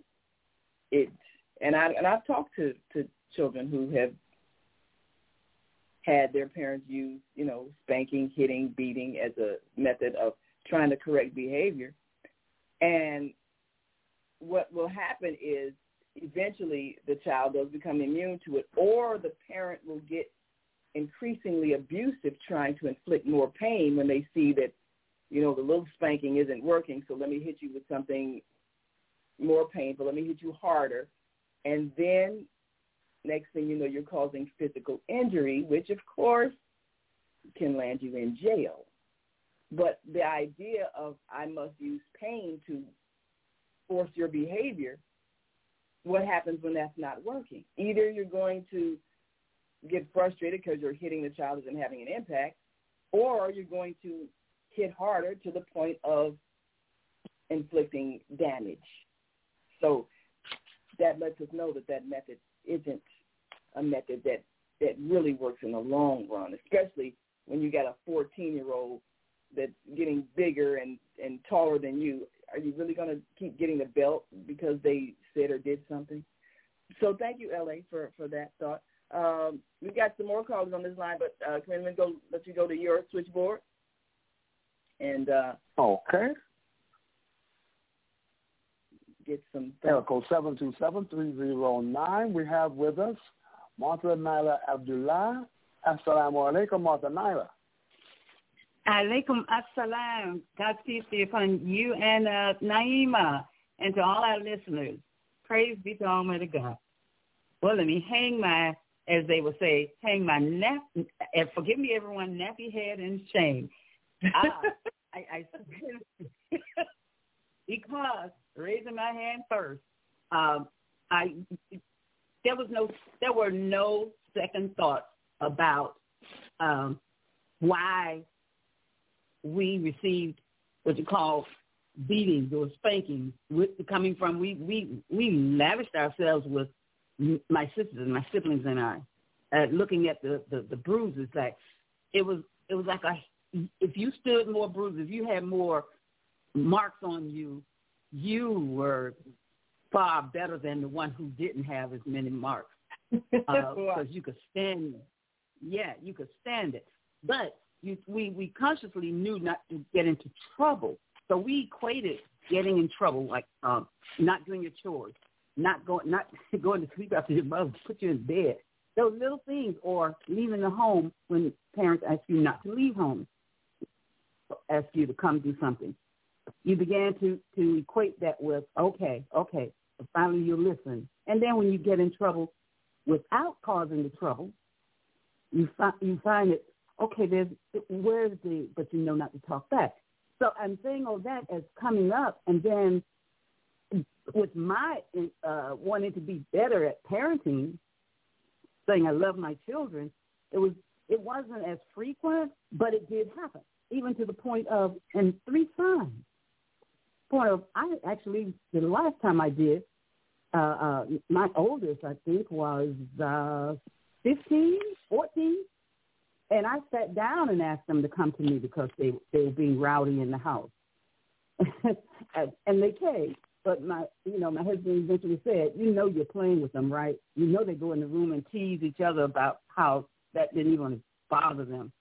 and I've talked to children who have had their parents use, spanking, hitting, beating as a method of trying to correct behavior. And what will happen is eventually the child does become immune to it, or the parent will get increasingly abusive trying to inflict more pain when they see that, the little spanking isn't working, so let me hit you with something more painful, let me hit you harder. And then next thing you know, you're causing physical injury, which, of course, can land you in jail. But the idea of I must use pain to force your behavior, what happens when that's not working? Either you're going to get frustrated because you're hitting the child isn't having an impact, or you're going to hit harder to the point of inflicting damage. So that lets us know that method isn't a method that really works in the long run, especially when you got a 14-year-old that's getting bigger and taller than you. Are you really going to keep getting the belt because they said or did something? So thank you, L.A., for that thought. We've got some more callers on this line, but can we let you go to your switchboard? And okay. Get some Code 727-309. We have with us Martha Naila Abdullah. Assalamu alaikum, Martha Naila. Alaikum assalam. God peace be upon you and Naima, and to all our listeners. Praise be to Almighty God. Well, let me as they would say, hang my and forgive me, everyone, nappy head in shame. Because raising my hand first, there were no second thoughts about why we received what you call beatings or spankings. Coming from we lavished ourselves with my sisters and my siblings and I, looking at the bruises. Like it was like if you stood more bruises, if you had more marks on you, you were far better than the one who didn't have as many marks, because you could stand. Yeah, you could stand it, but we consciously knew not to get into trouble. So we equated getting in trouble, like not doing your chores, not going to sleep after your mother put you in bed. Those little things, or leaving the home when parents ask you not to leave home, ask you to come do something. You began to equate that with, okay, finally you'll listen. And then when you get in trouble without causing the trouble, you find it, okay, but you know not to talk back. So I'm saying all that as coming up, and then with my wanting to be better at parenting, saying I love my children, it wasn't as frequent, but it did happen, even to the point of, and 3 times. I actually, the last time I did, my oldest, I think, was 15, 14, and I sat down and asked them to come to me because they were being rowdy in the house. And they came. But my husband eventually said, you're playing with them, right? They go in the room and tease each other about how that didn't even bother them.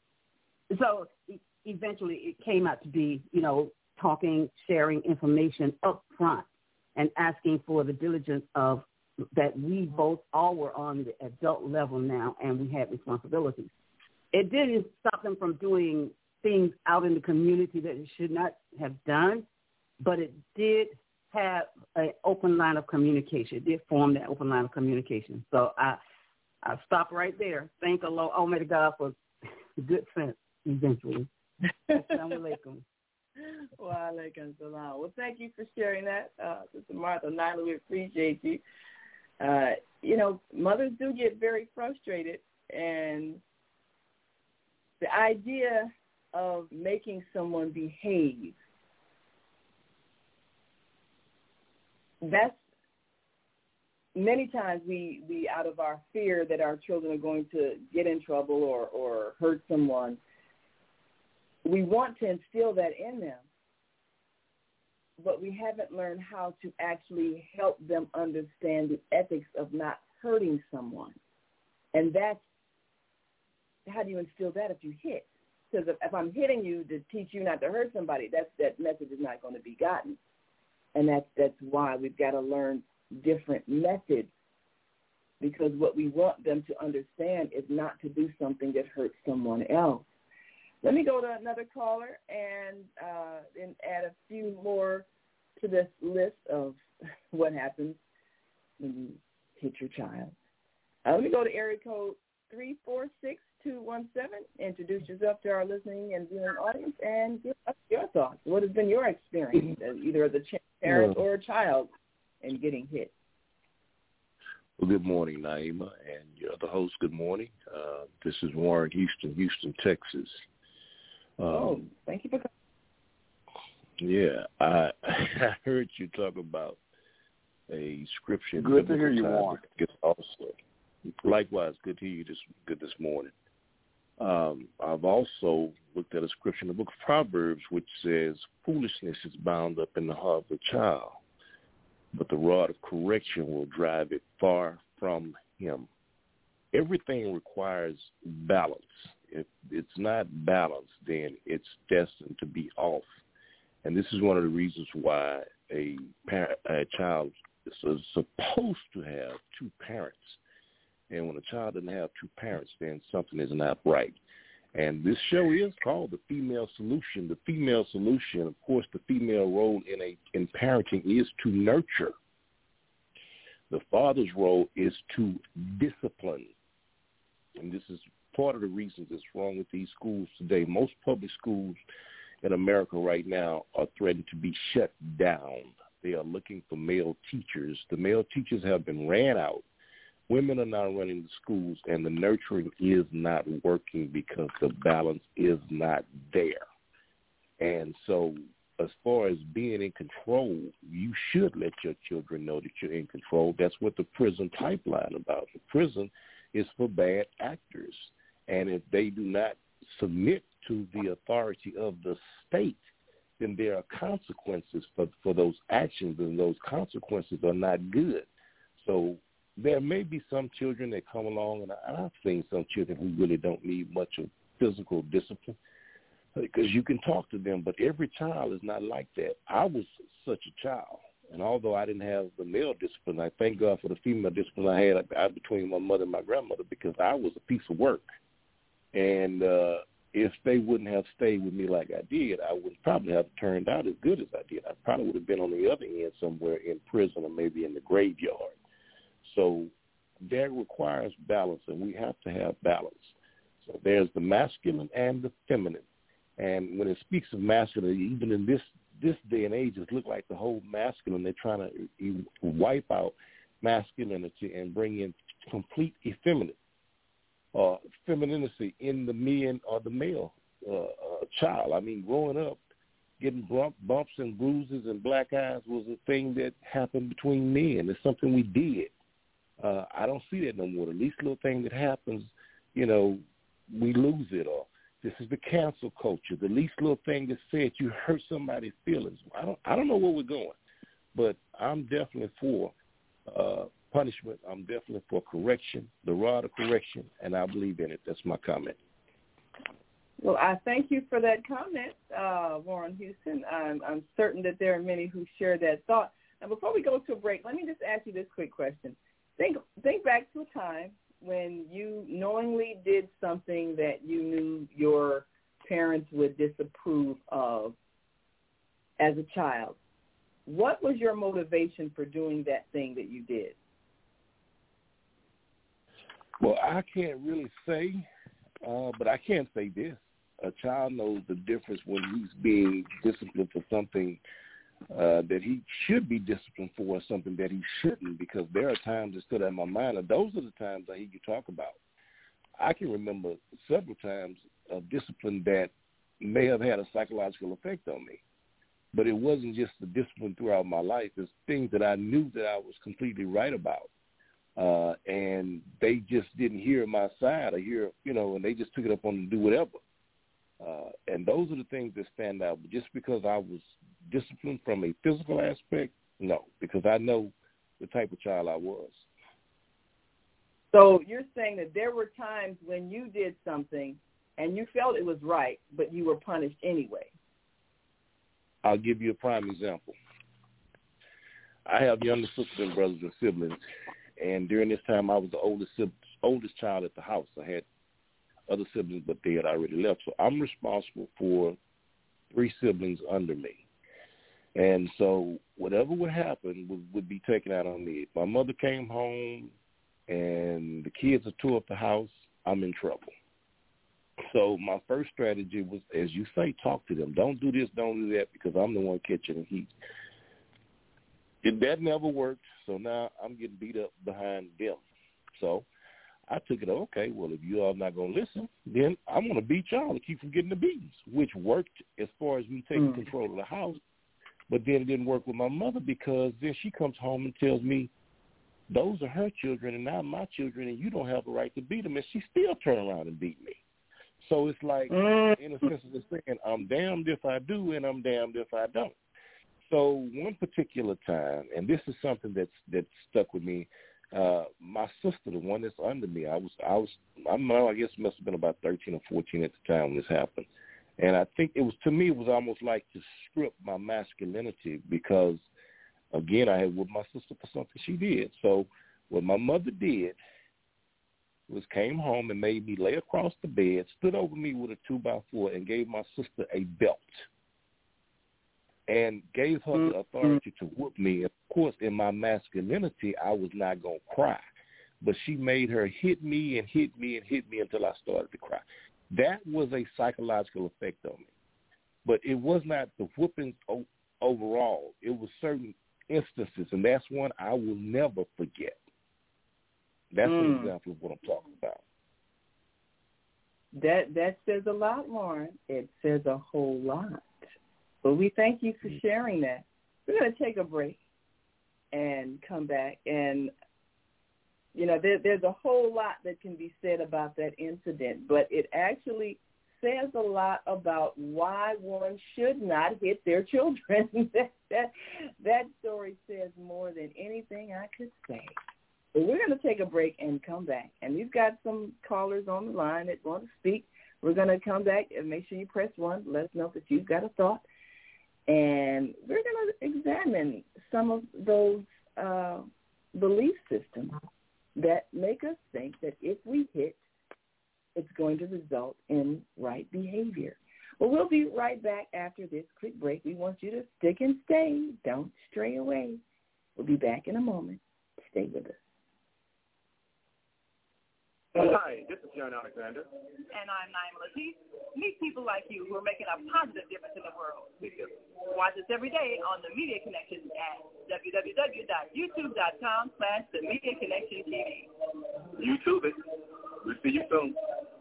So eventually it came out to be, talking, sharing information up front and asking for the diligence of that we both all were on the adult level now, and we had responsibilities. It didn't stop them from doing things out in the community that it should not have done, but it did have an open line of communication. It did form that open line of communication. So I stop right there. Thank Allah, Almighty God, for good sense eventually. Assalamu alaikum. Wa alaikum salam. Well, thank you for sharing that, Sister Martha Naila. We appreciate you. Mothers do get very frustrated, and the idea of making someone behave, that's many times we out of our fear that our children are going to get in trouble or hurt someone, we want to instill that in them, but we haven't learned how to actually help them understand the ethics of not hurting someone. And that's how do you instill that if you hit? Because if I'm hitting you to teach you not to hurt somebody, that message is not going to be gotten. And that's why we've got to learn different methods, because what we want them to understand is not to do something that hurts someone else. Let me go to another caller and then add a few more to this list of what happens when you hit your child. Let me go to area code 346217. Introduce yourself to our listening and viewing audience and give us your thoughts. What has been your experience, either as a parent or a child, in getting hit? Well, good morning, Naima, and your other host, good morning. This is Warren Houston, Texas. Thank you for coming. Yeah, I heard you talk about a scripture. Good to hear you, Warren. Also, likewise, good to hear you this morning. I've also looked at a scripture in the book of Proverbs, which says, foolishness is bound up in the heart of a child, but the rod of correction will drive it far from him. Everything requires balance. If it's not balanced, then it's destined to be off. And this is one of the reasons why a child is supposed to have two parents. And when a child doesn't have two parents, then something is not right. And this show is called The Female Solution. The female solution, of course, the female role in parenting is to nurture. The father's role is to discipline. And this is part of the reasons that's wrong with these schools today. Most public schools in America right now are threatened to be shut down. They are looking for male teachers. The male teachers have been ran out. Women are now running the schools, and the nurturing is not working because the balance is not there. And so as far as being in control, you should let your children know that you're in control. That's what the prison pipeline about. The prison is for bad actors. And if they do not submit to the authority of the state, then there are consequences for those actions, and those consequences are not good. So there may be some children that come along, and I've seen some children who really don't need much of physical discipline because you can talk to them, but every child is not like that. I was such a child, and although I didn't have the male discipline, I thank God for the female discipline I had between my mother and my grandmother, because I was a piece of work. And if they wouldn't have stayed with me like I did, I would probably have turned out as good as I did. I probably would have been on the other end somewhere in prison or maybe in the graveyard. So that requires balance, and we have to have balance. So there's the masculine and the feminine. And when it speaks of masculine, even in this day and age, it looks like the whole masculine, they're trying to wipe out masculinity and bring in complete effeminate. Femininity in the men or the male child. I mean, growing up, getting bumps and bruises and black eyes was a thing that happened between men. It's something we did. I don't see that no more. The least little thing that happens, we lose it. Or this is the cancel culture. The least little thing that said you hurt somebody's feelings. I don't know where we're going, but I'm definitely for punishment. I'm definitely for correction, the rod of correction, and I believe in it. That's my comment. Well, I thank you for that comment, Warren Houston. I'm certain that there are many who share that thought. Now, before we go to a break, let me just ask you this quick question. Think back to a time when you knowingly did something that you knew your parents would disapprove of as a child. What was your motivation for doing that thing that you did? Well, I can't really say, but I can say this. A child knows the difference when he's being disciplined for something that he should be disciplined for, or something that he shouldn't, because there are times that stood out in my mind, and those are the times I hear you talk about. I can remember several times of discipline that may have had a psychological effect on me, but it wasn't just the discipline throughout my life. It's things that I knew that I was completely right about. And they just didn't hear my side, and they just took it up on them to do whatever. And those are the things that stand out. But just because I was disciplined from a physical aspect, no, because I know the type of child I was. So you're saying that there were times when you did something and you felt it was right, but you were punished anyway. I'll give you a prime example. I have younger sisters and brothers and siblings, and during this time I was the oldest child at the house. I had other siblings, but they had already left. So I'm responsible for 3 siblings under me. And so whatever would happen would be taken out on me. If my mother came home and the kids are tore up the house, I'm in trouble. So my first strategy was, as you say, talk to them. Don't do this, don't do that, because I'm the one catching the heat. That never worked, so now I'm getting beat up behind them. So I took it, okay, well, if you all not going to listen, then I'm going to beat y'all to keep from getting the beatings, which worked as far as me taking control of the house. But then it didn't work with my mother, because then she comes home and tells me, those are her children and not my children, and you don't have a right to beat them, and she still turn around and beat me. So it's like, in a sense of saying, I'm damned if I do and I'm damned if I don't. So one particular time, and this is something that stuck with me, my sister, the one that's under me, I guess it must have been about 13 or 14 at the time when this happened. And I think it was almost like to strip my masculinity, because, again, I had whooped my sister for something she did. So what my mother did was came home and made me lay across the bed, stood over me with a 2x4, and gave my sister a belt and gave her the authority to whoop me. Of course, in my masculinity, I was not going to cry. But she made her hit me and hit me and hit me until I started to cry. That was a psychological effect on me. But it was not the whoopings overall. It was certain instances, and that's one I will never forget. That's an example of what I'm talking about. That says a lot, Warren. It says a whole lot. But we thank you for sharing that. We're going to take a break and come back. And, you know, there's a whole lot that can be said about that incident, but it actually says a lot about why one should not hit their children. That story says more than anything I could say. But we're going to take a break and come back. And we've got some callers on the line that want to speak. We're going to come back and make sure you press 1. Let us know that you've got a thought. And we're going to examine some of those belief systems that make us think that if we hit, it's going to result in right behavior. Well, we'll be right back after this quick break. We want you to stick and stay. Don't stray away. We'll be back in a moment. Stay with us. Hi, this is John Alexander. And I'm Naima Latif. Meet people like you who are making a positive difference in the world. Watch us every day on The Media Connection at www.youtube.com/The Media Connection TV. YouTube it. We'll see you soon.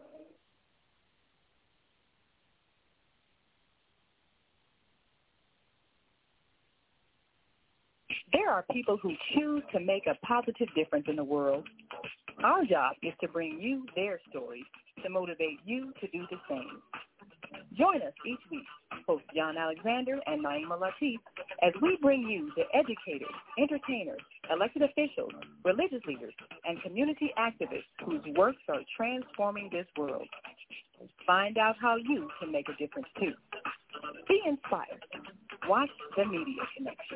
There are people who choose to make a positive difference in the world. Our job is to bring you their stories to motivate you to do the same. Join us each week, host John Alexander and Naima Latif, as we bring you the educators, entertainers, elected officials, religious leaders, and community activists whose works are transforming this world. Find out how you can make a difference too. Be inspired. Watch The Media Connection.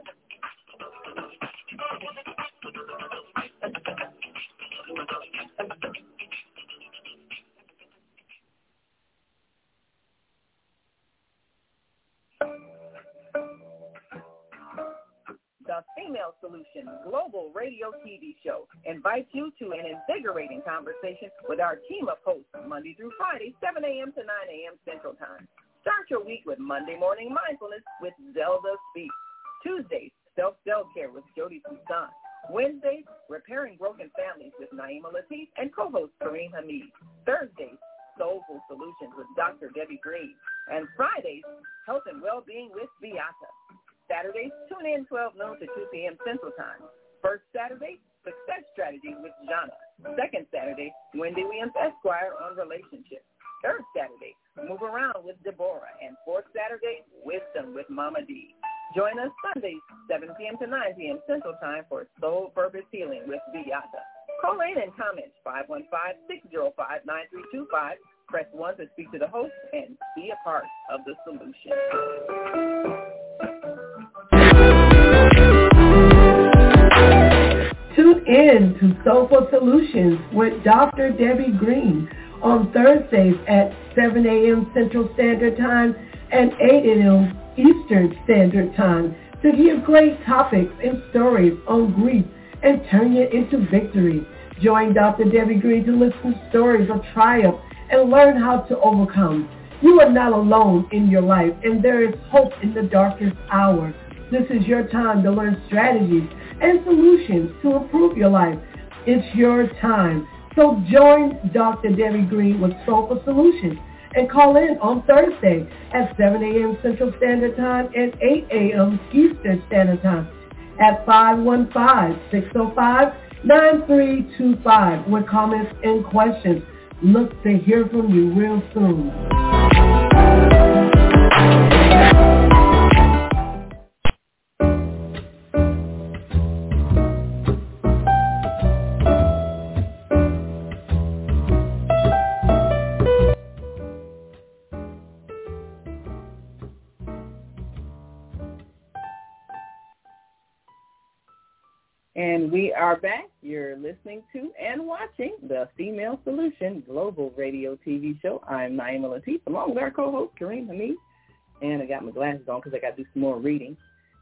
The Female Solution Global Radio TV Show invites you to an invigorating conversation with our team of hosts Monday through Friday, 7 a.m. to 9 a.m. Central Time. Start your week with Monday Morning Mindfulness with Zelda Speaks. Tuesdays, Self-Care with Jody Toussaint. Wednesdays, Repairing Broken Families with Naima Latif and co-host Kareem Hamid. Thursdays, Soulful Solutions with Dr. Debbie Green. And Fridays, Health and Wellbeing with Beata. Saturdays, tune in 12 noon to 2 p.m. Central Time. First Saturday, Success Strategies with Jana. Second Saturday, Wendy Williams Esquire on relationships. Third Saturday, Move Around with Deborah. And fourth Saturday, Wisdom with Mama D. Join us Sundays, 7 p.m. to 9 p.m. Central Time for Soul Purpose Healing with Beata. Call in and comment 515-605-9325. Press 1 to speak to the host and be a part of the solution. Tune in to Soulful Solutions with Dr. Debbie Green on Thursdays at 7 a.m. Central Standard Time and 8 a.m. Eastern Standard Time to hear great topics and stories on grief and turn it into victory. Join Dr. Debbie Green to listen to stories of triumph and learn how to overcome. You are not alone in your life, and there is hope in the darkest hour. This is your time to learn strategies and solutions to improve your life. It's your time. So join Dr. Debbie Green with Soulful Solutions and call in on Thursday at 7 a.m. Central Standard Time and 8 a.m. Eastern Standard Time at 515-605-9325 with comments and questions. Look to hear from you real soon. And we are back. You're listening to and watching the Female Solution Global Radio TV show. I'm Naima Latif, along with our co-host, Kareem Hamid. And I got my glasses on because I got to do some more reading.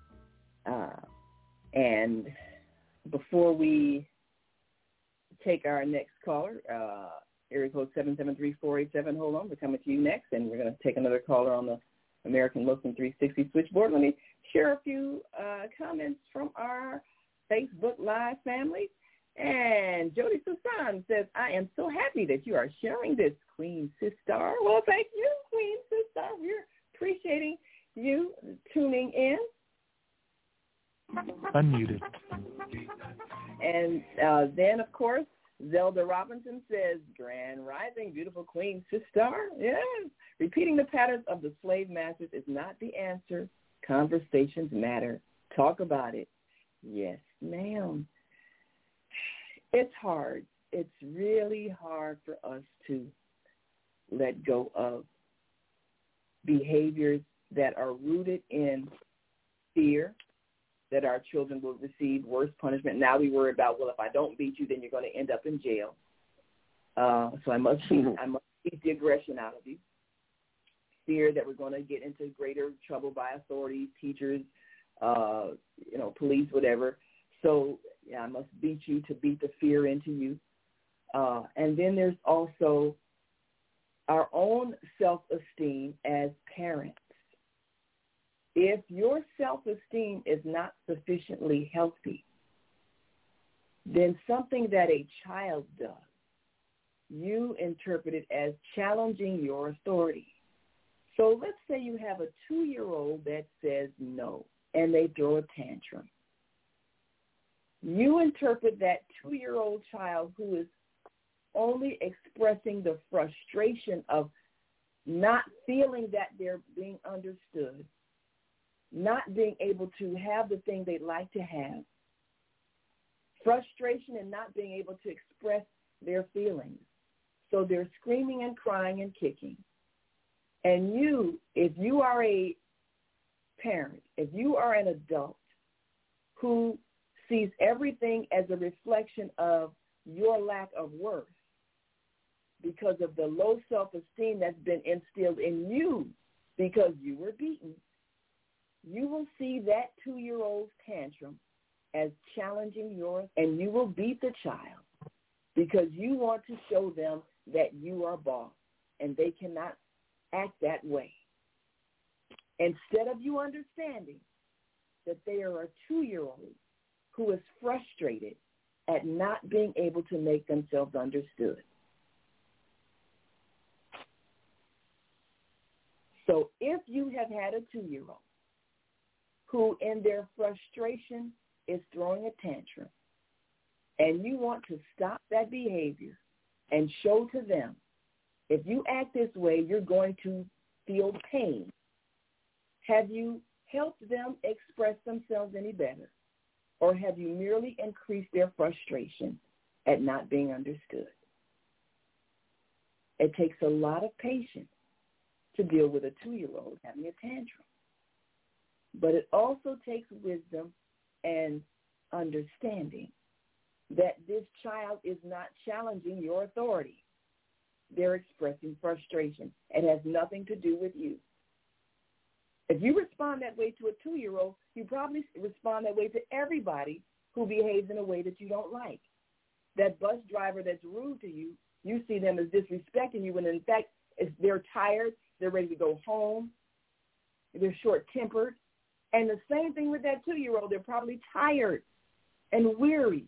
And before we take our next caller, area code 773-487, hold on, we're coming to you next. And we're going to take another caller on the American Muslim 360 switchboard. Let me share a few comments from our Facebook Live family. And Jody Susan says, I am so happy that you are sharing this, Queen Sister. Well, thank you, Queen Sister. We're appreciating you tuning in. Unmuted. And then, of course, Zelda Robinson says, Grand Rising, beautiful Queen Sister. Yes. Repeating the patterns of the slave masters is not the answer. Conversations matter. Talk about it. Yes, ma'am. It's hard. It's really hard for us to let go of behaviors that are rooted in fear that our children will receive worse punishment. Now we worry about, well, if I don't beat you, then you're going to end up in jail. So I must beat the aggression out of you. Fear that we're going to get into greater trouble by authorities, teachers, police, whatever. So, I must beat you to beat the fear into you. And then there's also our own self-esteem as parents. If your self-esteem is not sufficiently healthy, then something that a child does, you interpret it as challenging your authority. So let's say you have a 2-year-old that says no, and they throw a tantrum. You interpret that 2-year-old child who is only expressing the frustration of not feeling that they're being understood, not being able to have the thing they'd like to have, frustration and not being able to express their feelings. So they're screaming and crying and kicking. And you, if you are a parent, if you are an adult who sees everything as a reflection of your lack of worth because of the low self-esteem that's been instilled in you because you were beaten, you will see that 2-year-old's tantrum as challenging yours, and you will beat the child because you want to show them that you are boss and they cannot act that way. Instead of you understanding that they are a 2-year-old who is frustrated at not being able to make themselves understood. So if you have had a 2-year-old who in their frustration is throwing a tantrum, and you want to stop that behavior and show to them, if you act this way, you're going to feel pain. Have you helped them express themselves any better? Or have you merely increased their frustration? at not being understood. It takes a lot of patience to deal with a 2-year-old having a tantrum. But it also takes wisdom and understanding that this child is not challenging your authority. They're expressing frustration. It has nothing to do with you. If you respond that way to a 2-year-old, you probably respond that way to everybody who behaves in a way that you don't like. That bus driver that's rude to you, you see them as disrespecting you when in fact they're tired, they're ready to go home, they're short-tempered. And the same thing with that 2-year-old, they're probably tired and weary.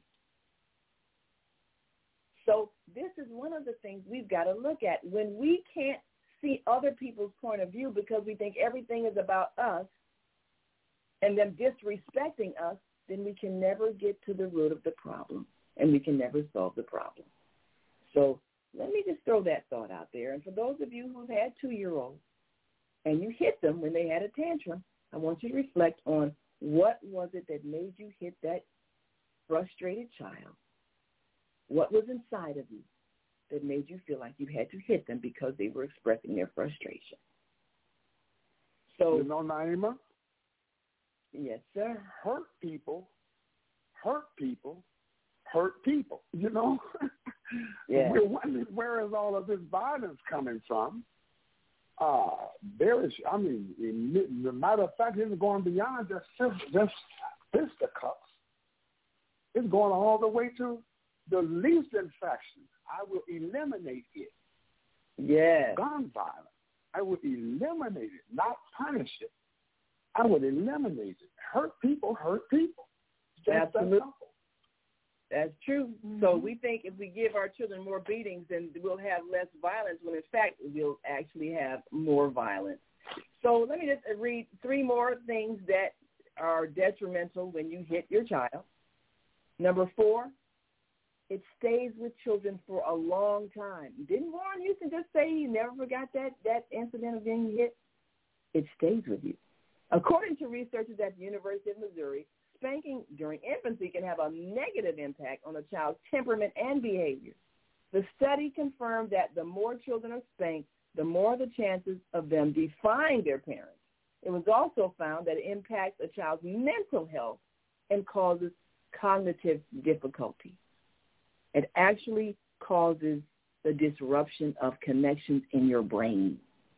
So this is one of the things we've got to look at. When we can't see other people's point of view because we think everything is about us and them disrespecting us, then we can never get to the root of the problem and we can never solve the problem. So let me just throw that thought out there. And for those of you who've had 2-year-olds and you hit them when they had a tantrum, I want you to reflect on what was it that made you hit that frustrated child? What was inside of you that made you feel like you had to hit them because they were expressing their frustration? So, you know, Naima? Yes, sir. Hurt people, you know? Yeah. We're wondering where is all of this violence coming from? There is, I mean, as a matter of fact, it's going beyond just fisticuffs. It's going all the way to the least infraction. I will eliminate it. Yeah. Gun violence. I will eliminate it, not punish it. I would eliminate it. Hurt people. Absolutely. That's true. Mm-hmm. So we think if we give our children more beatings, then we'll have less violence, when in fact we'll actually have more violence. So let me just read 3 more things that are detrimental when you hit your child. Number 4, it stays with children for a long time. Didn't Warren Houston just say he never forgot that incident of being hit? It stays with you. According to researchers at the University of Missouri, spanking during infancy can have a negative impact on a child's temperament and behavior. The study confirmed that the more children are spanked, the more the chances of them defying their parents. It was also found that it impacts a child's mental health and causes cognitive difficulty. It actually causes the disruption of connections in your brain.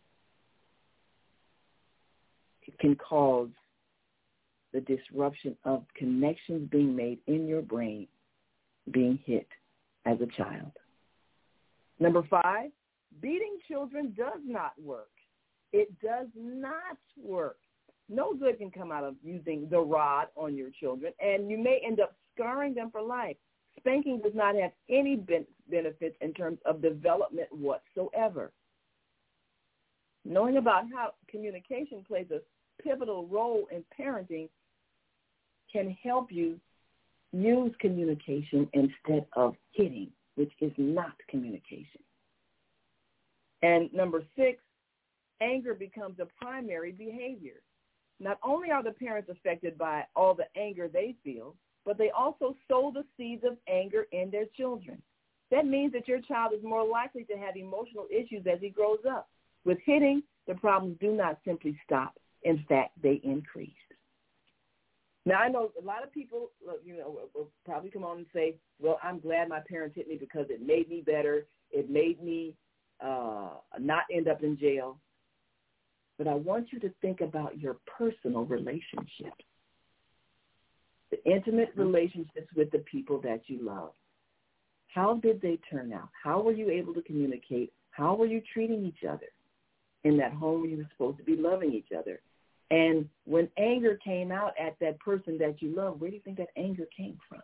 It can cause the disruption of connections being made in your brain being hit as a child. Number 5, beating children does not work. It does not work. No good can come out of using the rod on your children, and you may end up scarring them for life. Spanking does not have any benefits in terms of development whatsoever. Knowing about how communication plays a pivotal role in parenting can help you use communication instead of hitting, which is not communication. And number 6, anger becomes a primary behavior. Not only are the parents affected by all the anger they feel, but they also sow the seeds of anger in their children. That means that your child is more likely to have emotional issues as he grows up. With hitting, the problems do not simply stop. In fact, they increase. Now, I know a lot of people, will probably come on and say, well, I'm glad my parents hit me because it made me better. It made me not end up in jail. But I want you to think about your personal relationships, the intimate relationships with the people that you love. How did they turn out? How were you able to communicate? How were you treating each other in that home where you were supposed to be loving each other? And when anger came out at that person that you love, where do you think that anger came from?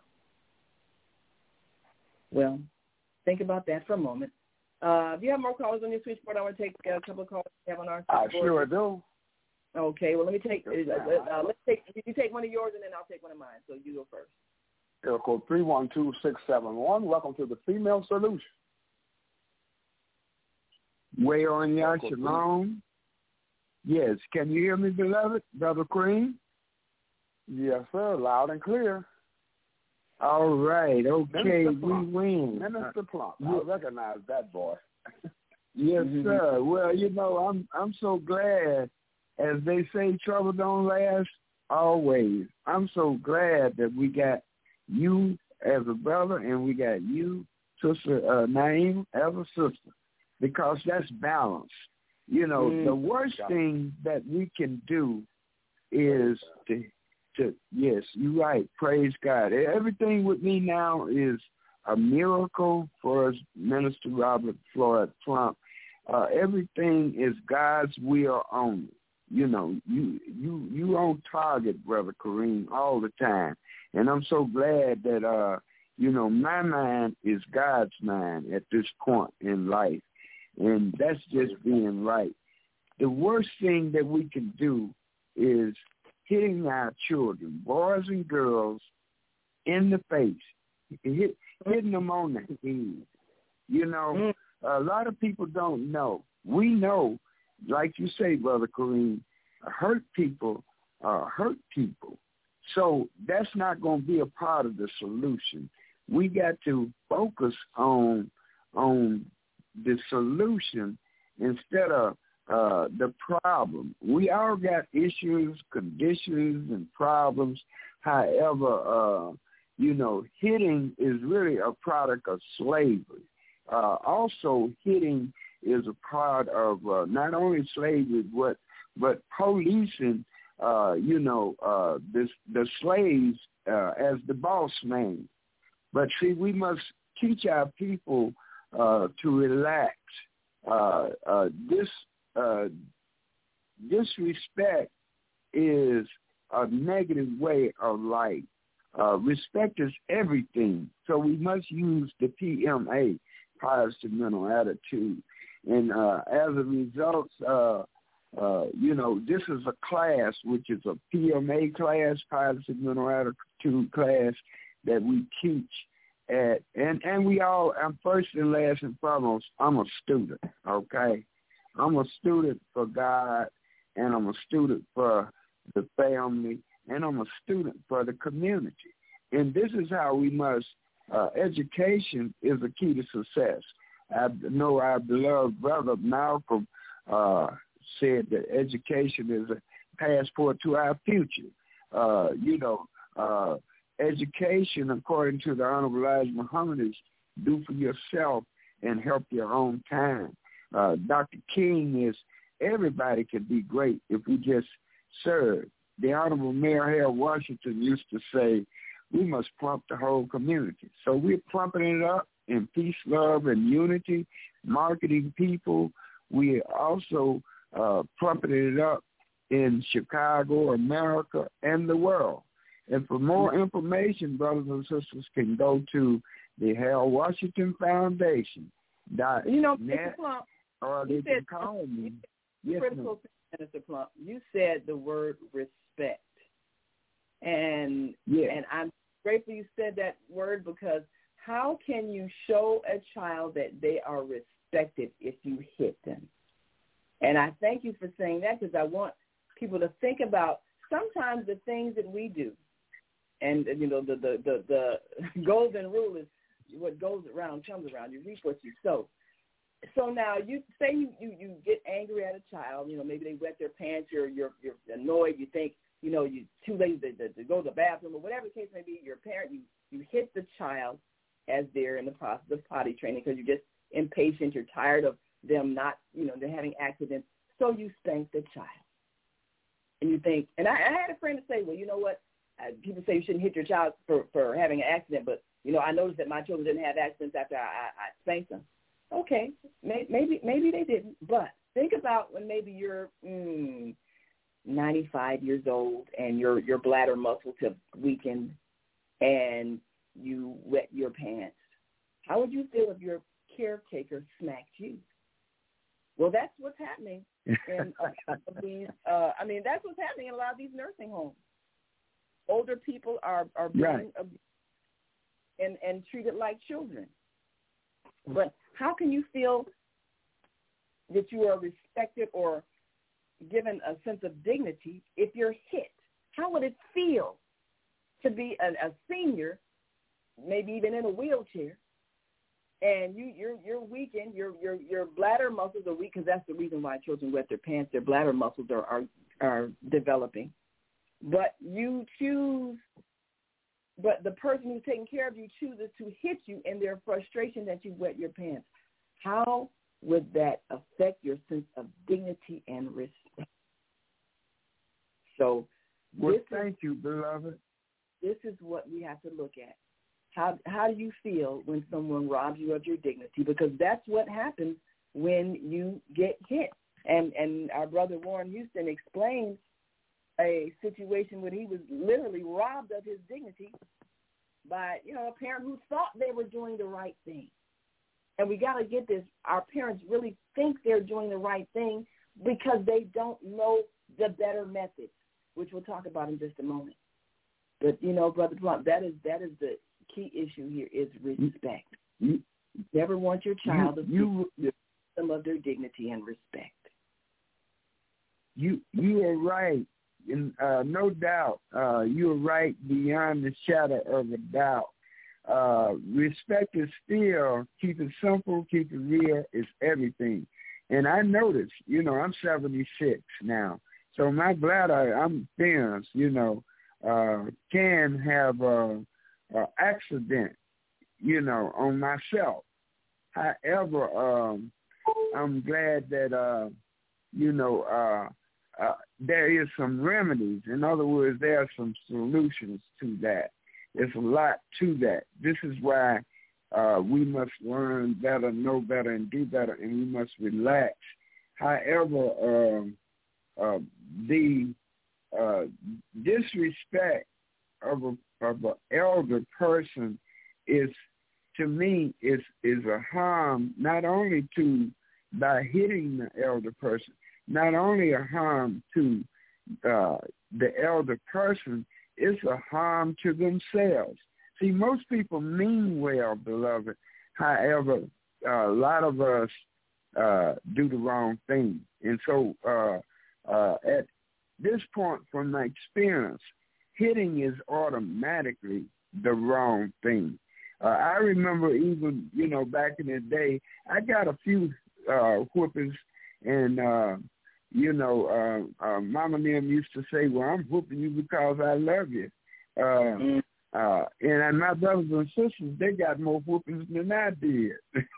Well, think about that for a moment. Do you have more callers on your switchboard? I want to take a couple of calls we have on our switchboard. I sure do. Okay, well, let me take, you take one of yours and then I'll take one of mine. So you go first. Area code 312671. Welcome to the Female Solution. Way on y'all, Shalom. Yes, can you hear me, beloved? Brother Cream? Yes, sir, loud and clear. All right. Okay, we win. Minister Plump. I recognize that boy. Yes, sir. Well, I'm so glad, as they say, trouble don't last always. I'm so glad that we got you as a brother and we got you, Sister Naima, as a sister, because that's balance. The worst thing that we can do is to yes, you're right. Praise God. Everything with me now is a miracle for us, Minister Robert Floyd Plump. Everything is God's will only. You on target, Brother Kareem, all the time. And I'm so glad that, my mind is God's mind at this point in life. And that's just being right. The worst thing that we can do is hitting our children, boys and girls, in the face, hitting them on the head. A lot of people don't know. We know, like you say, Brother Kareem, hurt people are hurt people. So that's not going to be a part of the solution. We got to focus on the solution instead of the problem. We all got issues, conditions, and problems. However, hitting is really a product of slavery. Also, hitting is a part of not only slavery, but policing, the slaves as the boss man. But see, we must teach our people to relax. Disrespect is a negative way of life. Respect is everything. So we must use the PMA, positive mental attitude. And as a result, this is a class, which is a PMA class, positive mental attitude class, that we teach at, and we all, I'm first and last and foremost, I'm a student, okay? I'm a student for God, and I'm a student for the family, and I'm a student for the community. And this is how we must, education is the key to success. I know our beloved brother Malcolm said that education is a passport to our future. Education, according to the Honorable Elijah Muhammad, is do for yourself and help your own time. Dr. King is everybody can be great if we just serve. The Honorable Mayor Harold Washington used to say, we must plump the whole community. So we're plumping it up in peace, love, and unity, marketing people. We are also plumping it up in Chicago, America, and the world. And for more information, brothers and sisters can go to the Harold Washington Foundation. Mr. Plump, or they can call me. Critical, Minister Plump, you said the word respect. And I'm grateful you said that word, because how can you show a child that they are respected if you hit them? And I thank you for saying that, because I want people to think about sometimes the things that we do. And, the golden rule is what goes around comes around. You reap what you sow. So now you say you get angry at a child, maybe they wet their pants, you're annoyed, you think, you're too lazy to go to the bathroom, or whatever the case may be, you're a parent, you hit the child as they're in the process of potty training because you're just impatient, you're tired of them not, they're having accidents, so you spank the child. And you think, and I had a friend to say, well, you know what, people say you shouldn't hit your child for having an accident, but, I noticed that my children didn't have accidents after I spanked them. Okay, maybe they didn't, but think about when maybe you're 95 years old and your bladder muscles have weakened and you wet your pants. How would you feel if your caretaker smacked you? Well, that's what's happening. And that's what's happening in a lot of these nursing homes. Older people are being abused and treated like children. But how can you feel that you are respected or given a sense of dignity if you're hit? How would it feel to be a senior maybe even in a wheelchair, and you're weakened, your bladder muscles are weak, because that's the reason why children wet their pants. Their bladder muscles are developing. But the person who's taking care of you chooses to hit you in their frustration that you wet your pants. How would that affect your sense of dignity and respect? So, thank you, beloved. This is what we have to look at. How do you feel when someone robs you of your dignity? Because that's what happens when you get hit. And our brother Warren Houston explained a situation where he was literally robbed of his dignity by, a parent who thought they were doing the right thing. And we got to get this. Our parents really think they're doing the right thing because they don't know the better methods, which we'll talk about in just a moment. But, Brother Plump, that is the key issue here is respect. You never want your child to lose some of their dignity and respect. You are right. No doubt. You are right beyond the shadow of a doubt. Respect is still, keep it simple, keep it real, is everything. And I noticed, I'm 76 now. So my bladder, I'm thin, can have an accident, on myself. However, I'm glad that, there is some remedies. In other words, there are some solutions to that. There's a lot to that. This is why we must learn better, know better, and do better, and we must relax. However, the disrespect of an elder person is, to me, is a harm not only by hitting the elder person, not only a harm to the elder person, it's a harm to themselves. See, most people mean well, beloved. However, a lot of us do the wrong thing. And so at this point, from my experience, hitting is automatically the wrong thing. I remember even, back in the day, I got a few whoopings, and, Mama and them used to say, well, I'm whooping you because I love you. And my brothers and sisters, they got more whoopings than I did.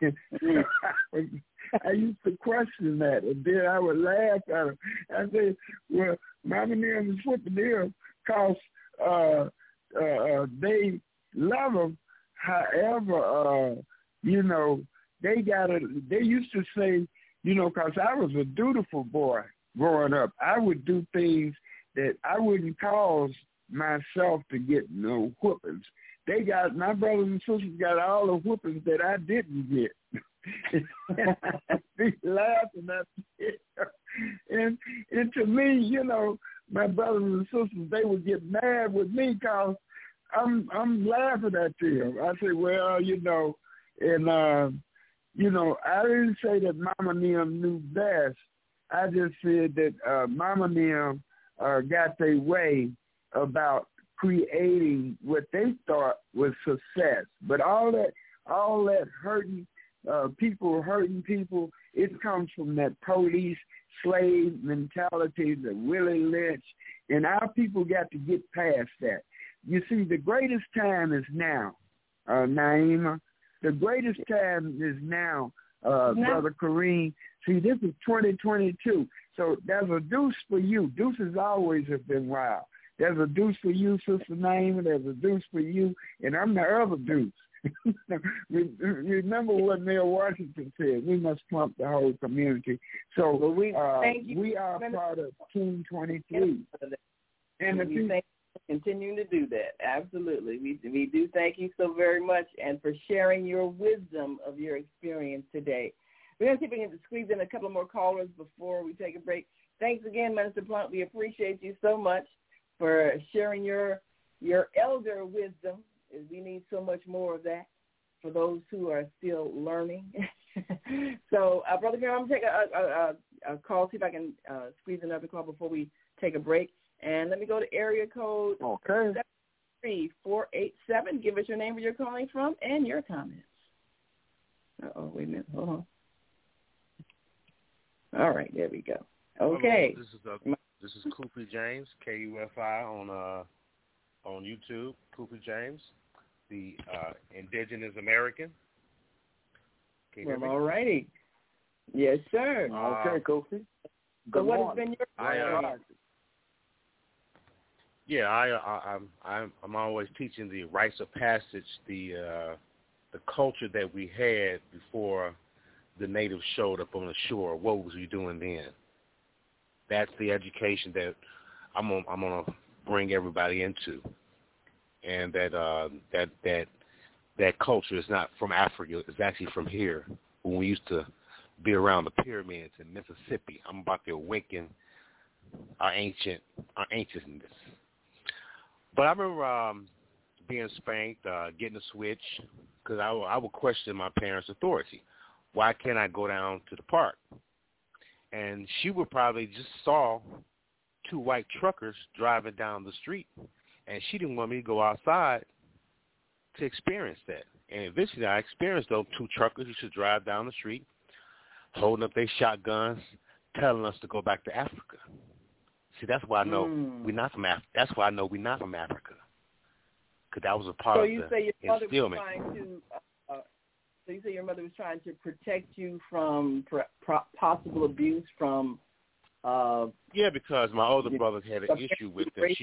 I used to question that, and then I would laugh at them. I say, well, Mama and them is whooping them because they love them. However, they used to say, because I was a dutiful boy growing up. I would do things that I wouldn't cause myself to get no whoopings. My brothers and sisters got all the whoopings that I didn't get. I'd be laughing at it. And to me, my brothers and sisters, they would get mad with me because I'm laughing at them. I say, well, and I didn't say that Mama and them knew best. I just said that Mama and them got their way about creating what they thought was success. But all that hurting people, it comes from that police slave mentality, the Willie Lynch, and our people got to get past that. You see, the greatest time is now, Naima. The greatest time is now, Brother Kareem. See, this is 2022. So there's a deuce for you. Deuces always have been wild. There's a deuce for you, Sister Naima. There's a deuce for you, and I'm the other deuce. Remember what Mayor Washington said. We must plump the whole community. So we are part of Team 23. And the people continuing to do that. Absolutely. We do thank you so very much and for sharing your wisdom of your experience today. We're going to see if we can squeeze in a couple more callers before we take a break. Thanks again, Minister Plump. We appreciate you so much for sharing your elder wisdom. We need so much more of that for those who are still learning. So, Brother Gary, I'm going to take a call, see if I can squeeze another call before we take a break. And let me go to area code 833-487. Give us your name, where you're calling from, and your comments. Wait a minute. Hold on. All right, there we go. Okay. Hello, this is Kufi James, KUFI on YouTube. Kufi James, the Indigenous American. Well, all righty. Yes, sir. Okay, Kofi. So what has been your experience? I'm always teaching the rites of passage, the culture that we had before the natives showed up on the shore. What was we doing then? That's the education that I'm gonna bring everybody into, and that culture is not from Africa. It's actually from here. When we used to be around the pyramids in Mississippi, I'm about to awaken our ancientness. But I remember being spanked, getting a switch, because I would question my parents' authority. Why can't I go down to the park? And she would probably just saw two white truckers driving down the street, and she didn't want me to go outside to experience that. And eventually I experienced those two truckers who should drive down the street, holding up their shotguns, telling us to go back to Africa. See, that's why I know we're not from Africa. That's why I know we're not from Africa, because that was a part of the instillment. So you say your mother was trying to protect you from possible abuse from... because my older brother had an issue with it.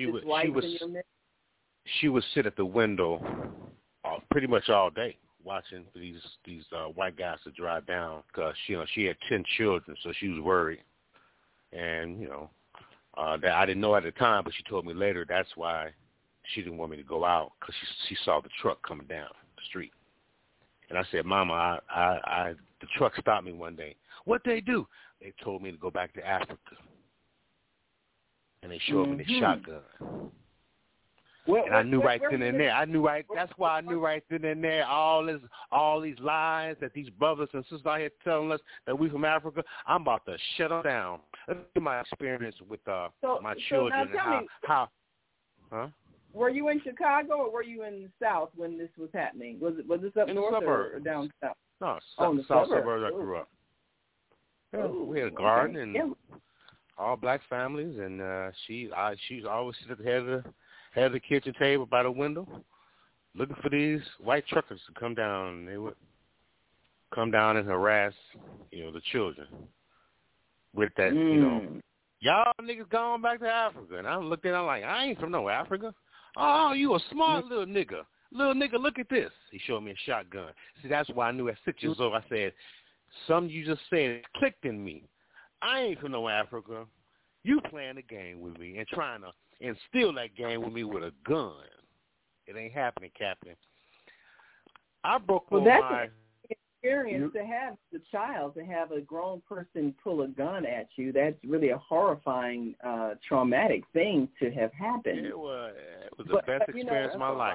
She would sit at the window pretty much all day watching these white guys to drive down, because she had 10 children, so she was worried. And that I didn't know at the time, but she told me later that's why she didn't want me to go out, because she saw the truck coming down the street. And I said, Mama, the truck stopped me one day. What'd they do? They told me to go back to Africa. And they showed me the shotgun. And I knew right then and there. That's why I knew right then and there all these lies that these brothers and sisters out here telling us that we from Africa. I'm about to shut them down. Let's get my experience with my children and how. Were you in Chicago or were you in the South when this was happening? Was this up north or down south? No, south suburbs I grew up. Yeah, we had a garden and all black families, and she was always sitting at the head of the kitchen table by the window, looking for these white truckers to come down. And they would come down and harass, the children with that, y'all niggas going back to Africa. And I looked at him like, I ain't from no Africa. Oh, you a smart little nigga. Little nigga, look at this. He showed me a shotgun. See, that's why I knew at 6 years old, I said, something you just said, it clicked in me. I ain't from no Africa. You playing the game with me and trying to instill that game with me with a gun. It ain't happening, Captain. I broke my experience to have the child, to have a grown person pull a gun at you. That's really a horrifying, traumatic thing to have happened. It was the best experience of my life.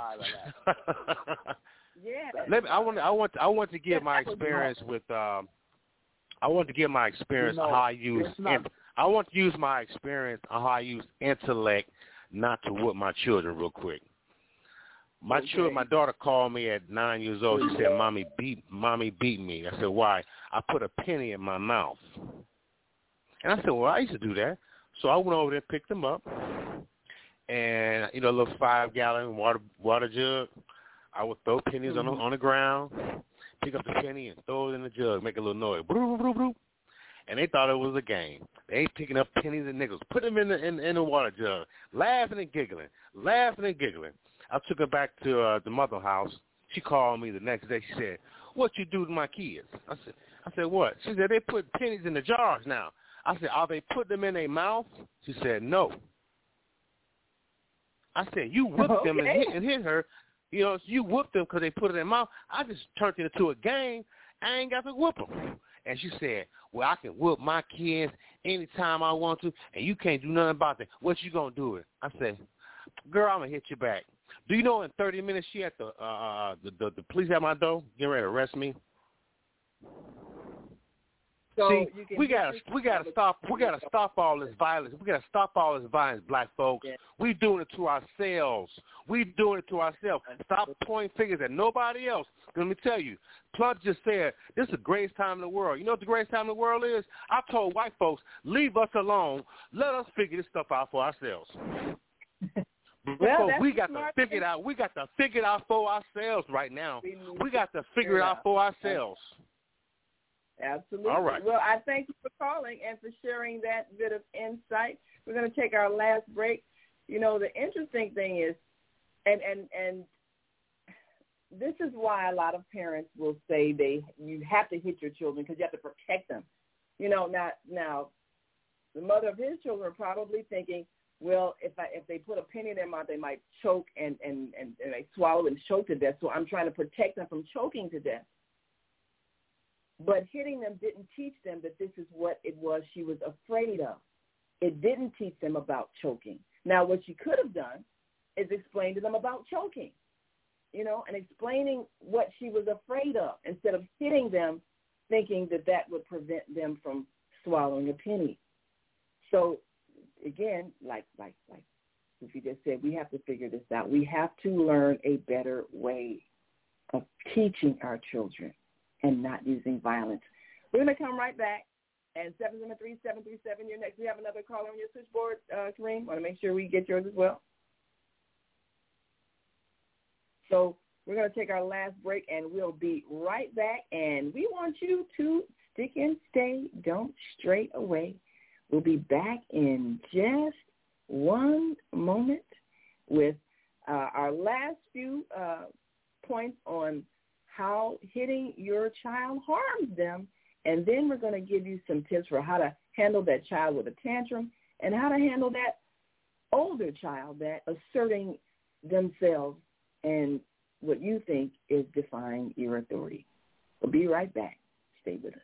Yeah. I want to give my experience with. I want to give my experience on how I use. I want to use my experience on how I use intellect, not to whip my children real quick. My daughter called me at 9 years old. She said, Mommy beat me. I said, why? I put a penny in my mouth. And I said, well, I used to do that. So I went over there and picked them up. And, a little 5-gallon water jug. I would throw pennies on the ground, pick up the penny and throw it in the jug, make a little noise. Broop, broop, broop. And they thought it was a game. They ain't picking up pennies and nickels. Put them in the water jug, laughing and giggling. I took her back to the mother house. She called me the next day. She said, what you do to my kids? I said, what? She said, they put pennies in the jars now. I said, are they putting them in their mouth? She said, no. I said, you whipped them and hit her. You whipped them because they put it in their mouth. I just turned it into a game. I ain't got to whip them. And she said, well, I can whip my kids anytime I want to, and you can't do nothing about that. What you going to do it? I said, girl, I'm going to hit you back. Do you know in 30 minutes she had the police at my door getting ready to arrest me? So see, you can we gotta stop all this violence. We gotta stop all this violence, black folks. Yeah. We doing it to ourselves. Stop pointing fingers at nobody else. Let me tell you, Plug just said this is the greatest time in the world. You know what the greatest time in the world is? I told white folks, leave us alone. Let us figure this stuff out for ourselves. Well, we got to figure it out. We got to figure it out for ourselves right now. We got to figure it out for ourselves. Absolutely. All right. Well, I thank you for calling and for sharing that bit of insight. We're going to take our last break. You know, the interesting thing is, and this is why a lot of parents will say you have to hit your children because you have to protect them. You know, now the mother of his children are probably thinking, well, if they put a penny in their mouth, they might choke and they swallow and choke to death. So I'm trying to protect them from choking to death. But hitting them didn't teach them that this is what it was she was afraid of. It didn't teach them about choking. Now, what she could have done is explain to them about choking, you know, and explaining what she was afraid of instead of hitting them thinking that would prevent them from swallowing a penny. So, again, like Sufi just said, we have to figure this out. We have to learn a better way of teaching our children and not using violence. We're going to come right back. And 773-737, you're next. We have another caller on your switchboard, Kareem. Want to make sure we get yours as well. So we're going to take our last break, and we'll be right back. And we want you to stick and stay. Don't stray away. We'll be back in just one moment with our last few points on how hitting your child harms them. And then we're going to give you some tips for how to handle that child with a tantrum and how to handle that older child that asserting themselves and what you think is defying your authority. We'll be right back. Stay with us.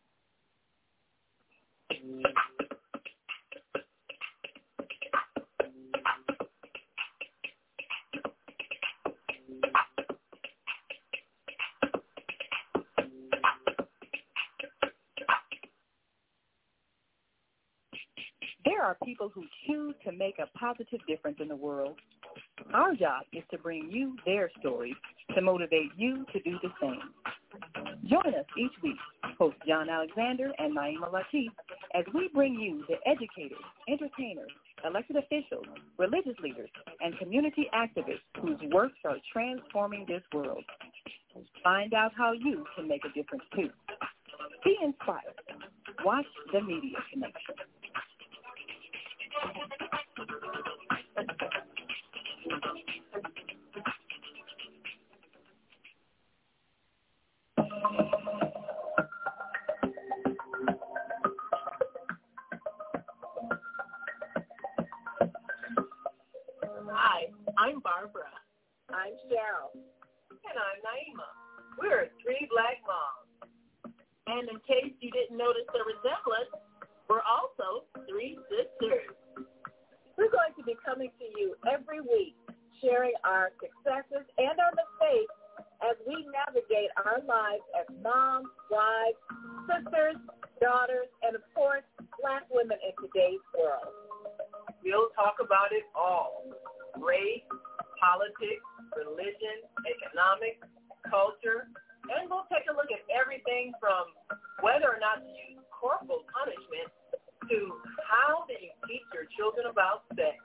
There are people who choose to make a positive difference in the world. Our job is to bring you their stories to motivate you to do the same. Join us each week, host John Alexander and Naima Latif, as we bring you the educators, entertainers, elected officials, religious leaders, and community activists whose works are transforming this world. Find out how you can make a difference too. Be inspired. Watch The Media Connection. Hi, I'm Barbara. I'm Cheryl. And I'm Naima. We're three black moms. And in case you didn't notice the resemblance, we're also three sisters. We're going to be coming to you every week, sharing our successes and our mistakes as we navigate our lives as moms, wives, sisters, daughters, and of course, black women in today's world. We'll talk about it all: race, politics, religion, economics, culture, and we'll take a look at everything from whether or not to use corporal punishment to how do you teach your children about sex.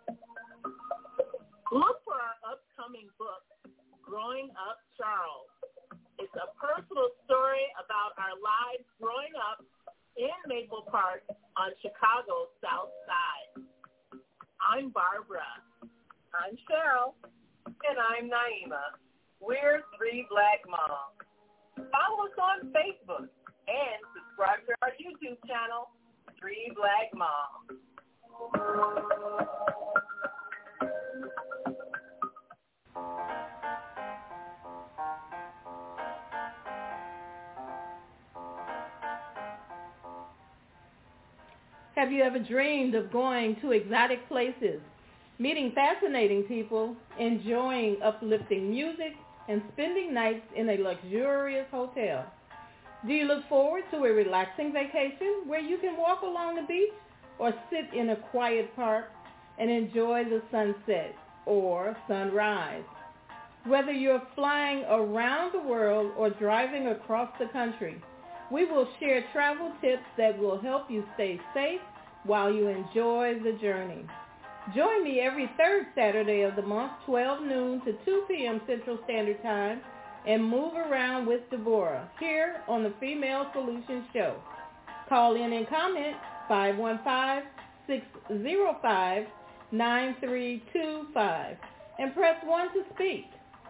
Look for our upcoming book, Growing Up Charles. It's a personal story about our lives growing up in Maple Park on Chicago's South Side. I'm Barbara. I'm Cheryl. And I'm Naima. We're three black moms. Follow us on Facebook and subscribe to our YouTube channel, Three Black Moms. Have you ever dreamed of going to exotic places, meeting fascinating people, enjoying uplifting music, and spending nights in a luxurious hotel? Do you look forward to a relaxing vacation where you can walk along the beach or sit in a quiet park and enjoy the sunset or sunrise? Whether you're flying around the world or driving across the country, we will share travel tips that will help you stay safe while you enjoy the journey. Join me every third Saturday of the month, 12 noon to 2 p.m. Central Standard Time, and move around with Deborah here on the Female Solutions Show. Call in and comment 515-605-9325 and press 1 to speak.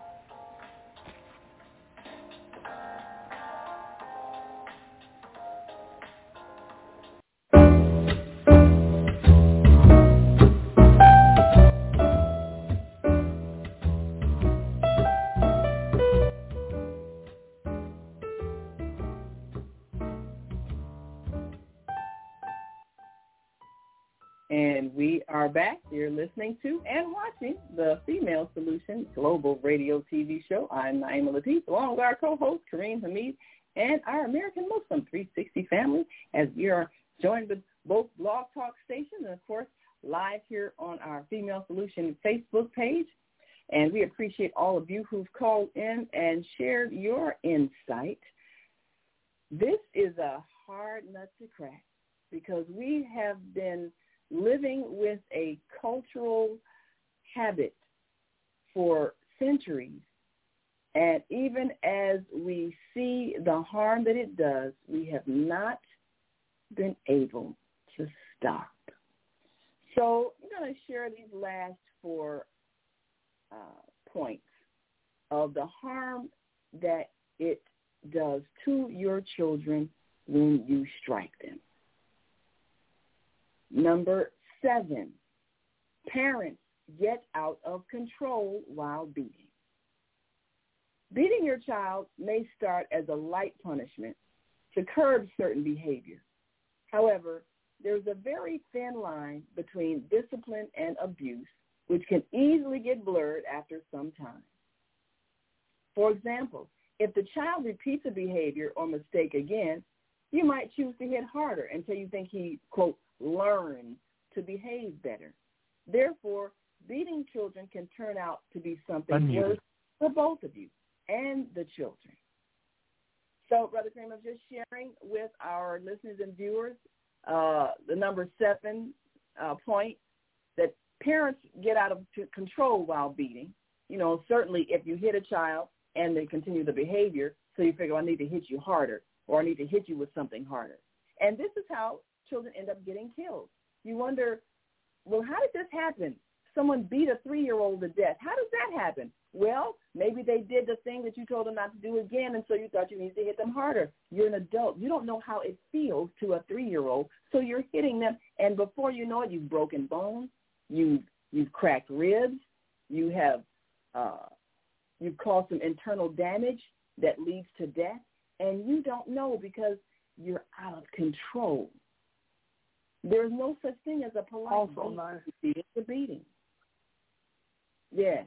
And we are back. You're listening to and watching the Female Solution Global Radio TV Show. I'm Naima Latif, along with our co-host, Kareem Hamid, and our American Muslim 360 family, as we are joined with both Blog Talk stations and, of course, live here on our Female Solution Facebook page. And we appreciate all of you who've called in and shared your insight. This is a hard nut to crack because we have been living with a cultural habit for centuries. And even as we see the harm that it does, we have not been able to stop. So I'm going to share these last 4 points of the harm that it does to your children when you strike them. Number 7, parents get out of control while beating. Beating your child may start as a light punishment to curb certain behavior. However, there's a very thin line between discipline and abuse, which can easily get blurred after some time. For example, if the child repeats a behavior or mistake again, you might choose to hit harder until you think he, quote, learn to behave better. Therefore, beating children can turn out to be something worse for both of you and the children. So, Brother Kareem, I'm just sharing with our listeners and viewers the number 7 point, that parents get out of control while beating. You know, certainly if you hit a child and they continue the behavior, so you figure, I need to hit you harder, or I need to hit you with something harder. And this is how children end up getting killed. You wonder, well, how did this happen? Someone beat a 3-year-old to death. How does that happen? Well, maybe they did the thing that you told them not to do again, and so you thought you needed to hit them harder. You're an adult. You don't know how it feels to a 3-year-old, so you're hitting them, and before you know it, you've broken bones, you've cracked ribs, you've caused some internal damage that leads to death, and you don't know because you're out of control. There's no such thing as a polite beating. It's a beating. Yeah.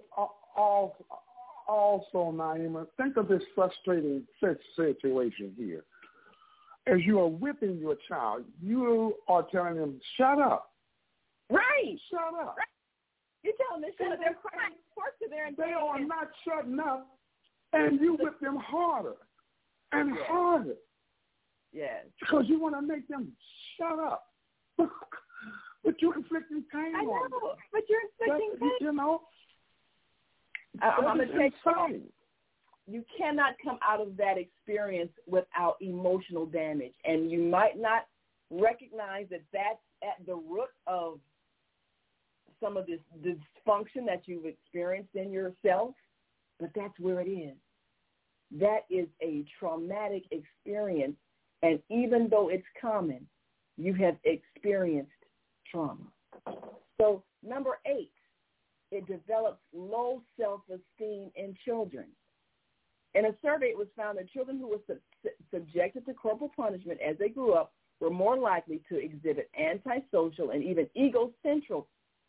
Also, Naima, think of this frustrating situation here. As you are whipping your child, you are telling them, shut up. Right. Shut up. Right. You're telling them to shut up. They're crying. They are not shutting up, and you whip them harder and harder. Yes. Because you want to make them shut up. But you're inflicting pain on them. I know, but you're inflicting pain. You know, I'm going to take you cannot come out of that experience without emotional damage. And you might not recognize that that's at the root of some of this dysfunction that you've experienced in yourself, but that's where it is. That is a traumatic experience, and even though it's common, you have experienced trauma. So, number 8, it develops low self-esteem in children. In a survey, it was found that children who were subjected to corporal punishment as they grew up were more likely to exhibit antisocial and even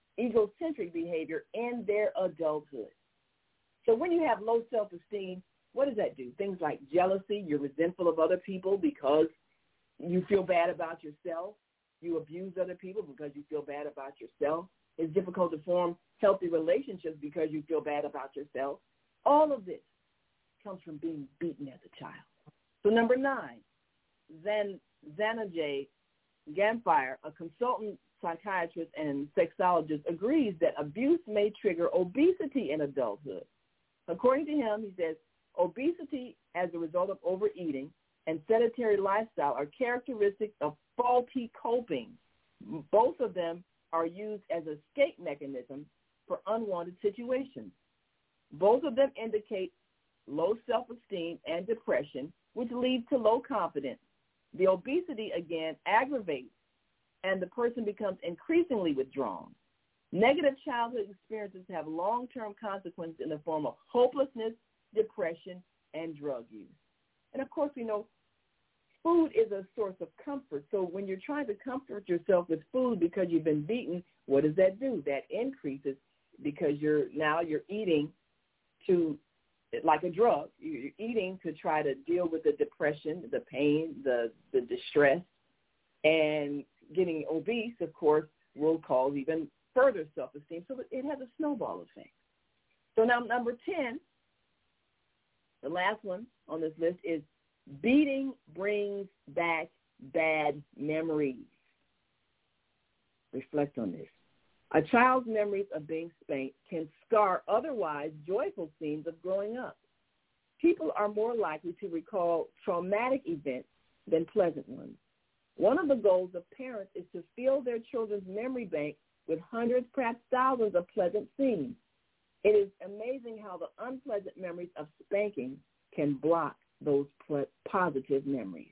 egocentric behavior in their adulthood. So when you have low self-esteem, what does that do? Things like jealousy, you're resentful of other people because you feel bad about yourself. You abuse other people because you feel bad about yourself. It's difficult to form healthy relationships because you feel bad about yourself. All of this comes from being beaten as a child. So number 9, Zanajay Gamfire, a consultant psychiatrist and sexologist, agrees that abuse may trigger obesity in adulthood. According to him, he says, obesity as a result of overeating and sedentary lifestyle are characteristics of faulty coping. Both of them are used as escape mechanisms for unwanted situations. Both of them indicate low self-esteem and depression, which leads to low confidence. The obesity, again, aggravates, and the person becomes increasingly withdrawn. Negative childhood experiences have long-term consequences in the form of hopelessness, depression, and drug use. And, of course, we know food is a source of comfort. So when you're trying to comfort yourself with food because you've been beaten, what does that do? That increases because you're eating to, like a drug. You're eating to try to deal with the depression, the pain, the distress. And getting obese, of course, will cause even further self-esteem. So it has a snowball effect. So now number 10, the last one on this list, is beating brings back bad memories. Reflect on this. A child's memories of being spanked can scar otherwise joyful scenes of growing up. People are more likely to recall traumatic events than pleasant ones. One of the goals of parents is to fill their children's memory bank with hundreds, perhaps thousands of pleasant scenes. It is amazing how the unpleasant memories of spanking can block those positive memories.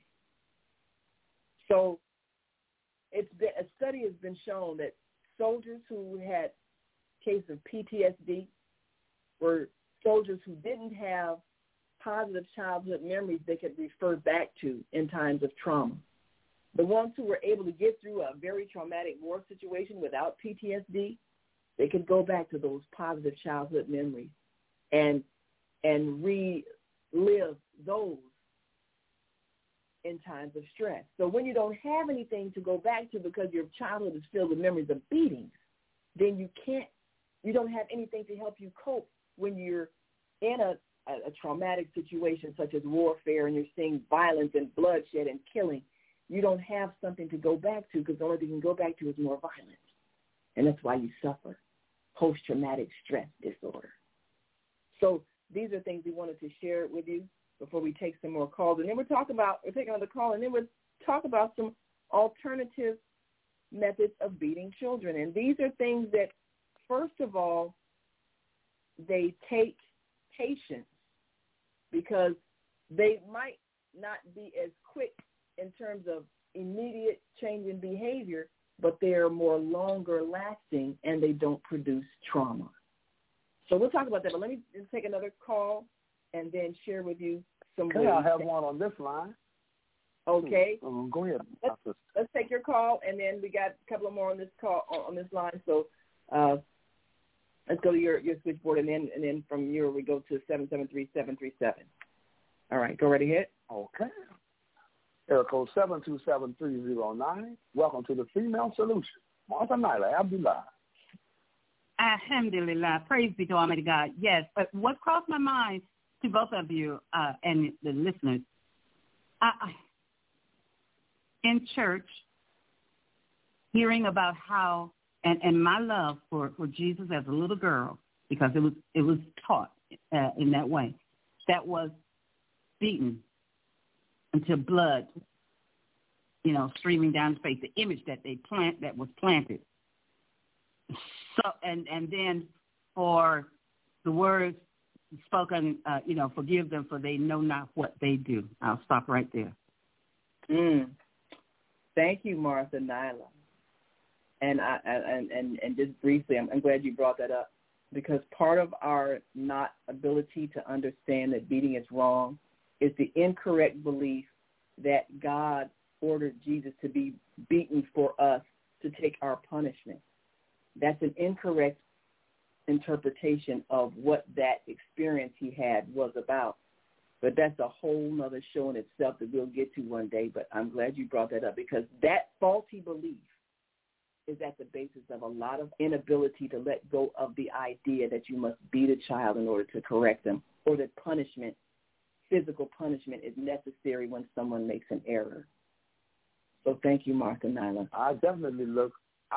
So a study has been shown that soldiers who had cases of PTSD were soldiers who didn't have positive childhood memories they could refer back to in times of trauma. The ones who were able to get through a very traumatic war situation without PTSD, they could go back to those positive childhood memories and relive those in times of stress. So when you don't have anything to go back to because your childhood is filled with memories of beatings, then you don't have anything to help you cope when you're in a traumatic situation such as warfare and you're seeing violence and bloodshed and killing. You don't have something to go back to because the only thing you can go back to is more violence. And that's why you suffer post-traumatic stress disorder. So these are things we wanted to share with you before we take some more calls. And then we're taking another call, and then we'll talk about some alternative methods of beating children. And these are things that, first of all, they take patience because they might not be as quick in terms of immediate change in behavior, but they're more longer lasting and they don't produce trauma. So we'll talk about that, but let me just take another call and then share with you some ways. Okay, I have one on this line. Okay. Go ahead. Let's take your call, and then we got a couple of more on this call on this line. So let's go to your switchboard, and then from your we go to 773-737. All right, go right ahead. Okay. Area code 727-309. Welcome to the Female Solution. Martha Nyla Abdullah. Alhamdulillah. Praise be to Almighty God. Yes, but what crossed my mind to both of you and the listeners, in church, hearing about how, and my love for Jesus as a little girl, because it was taught in that way, that was beaten until blood, streaming down his face, the image that was planted. So, and then for the words spoken, forgive them for they know not what they do. I'll stop right there. Thank you, Martha Nyla. And just briefly, I'm glad you brought that up, because part of our not ability to understand that beating is wrong is the incorrect belief that God ordered Jesus to be beaten for us to take our punishment. That's an incorrect interpretation of what that experience he had was about. But that's a whole nother show in itself that we'll get to one day. But I'm glad you brought that up, because that faulty belief is at the basis of a lot of inability to let go of the idea that you must beat a child in order to correct them, or that punishment, physical punishment, is necessary when someone makes an error. So thank you, Martha Nyla. I definitely look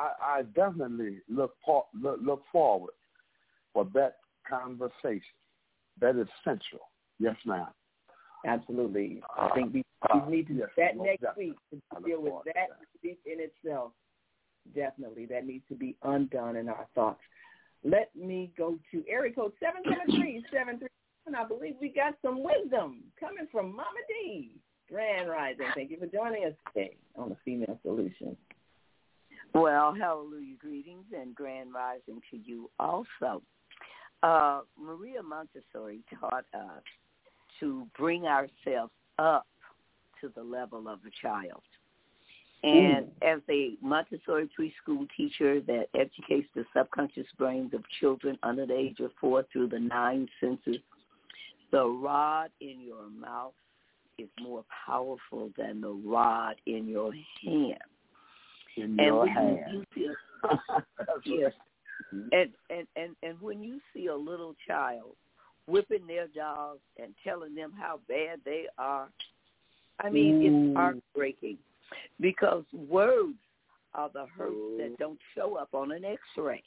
forward for that conversation. That is central. Yes, ma'am. Absolutely. I think we need to that next week to deal with that in itself. Definitely, that needs to be undone in our thoughts. Let me go to area code 773-737. I believe we got some wisdom coming from Mama D. Grand Rising. Thank you for joining us today on the Female Solution. Well, hallelujah, greetings and grand rising to you also. Maria Montessori taught us to bring ourselves up to the level of a child. And as a Montessori preschool teacher that educates the subconscious brains of children under the age of 4 through the 9 senses, the rod in your mouth is more powerful than the rod in your hand. Yes. And when you see a little child whipping their dogs and telling them how bad they are, I mean, it's heartbreaking, because words are the hurts that don't show up on an X-ray.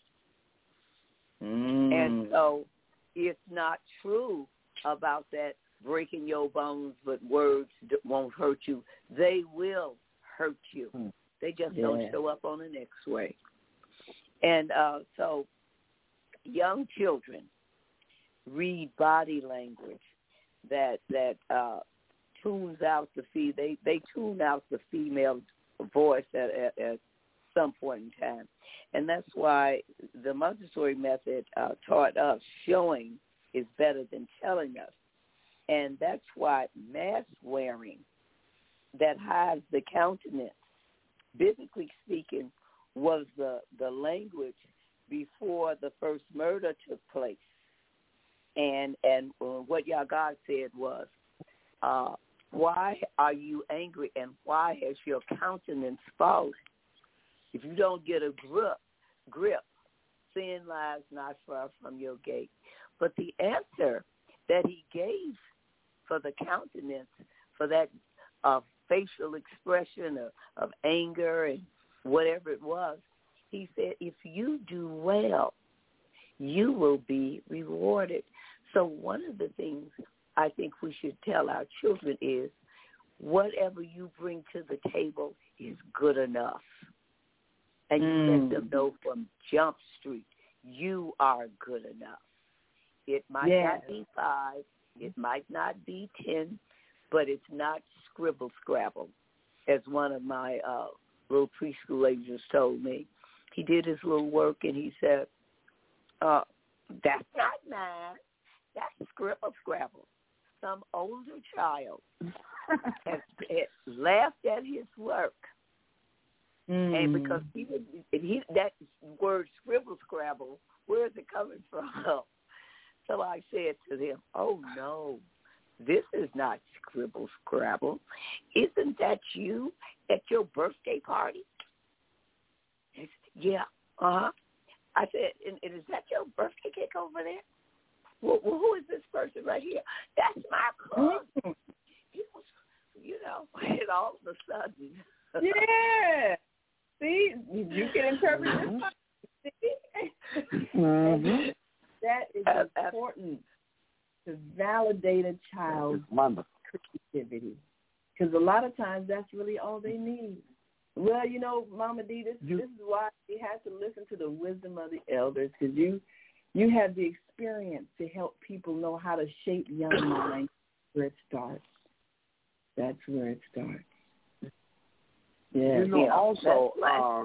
And so it's not true about that breaking your bones, but words won't hurt you. They will hurt you. They just don't show up on an X-ray. And so young children read body language that tunes out they tune out the female voice at some point in time. And that's why the Montessori method taught us showing is better than telling us. And that's why mask wearing that hides the countenance, biblically speaking, was the language before the first murder took place. And what y'all God said was, why are you angry and why has your countenance fallen? If you don't get a grip, sin lies not far from your gate. But the answer that he gave for the countenance, for that facial expression of anger and whatever it was, he said, if you do well, you will be rewarded. So one of the things I think we should tell our children is, whatever you bring to the table is good enough. And you let them know from Jump Street, you are good enough. It might not be 5, it might not be 10, but it's not scribble scrabble, as one of my little preschool agents told me. He did his little work and he said, that's not mine. That's scribble scrabble. Some older child has laughed at his work. And because that word scribble scrabble, where is it coming from? So I said to them, oh, no, this is not scribble scrabble. Isn't that you at your birthday party? He said, yeah, I said, and is that your birthday cake over there? Well, who is this person right here? That's my cousin. He was, and all of a sudden. Yeah. See, you can interpret this. That is important, to validate a child's creativity. Because a lot of times that's really all they need. Well, Mama D, this is why we have to listen to the wisdom of the elders, because you have the experience to help people know how to shape young minds. Where it starts. That's where it starts. Yeah. Also,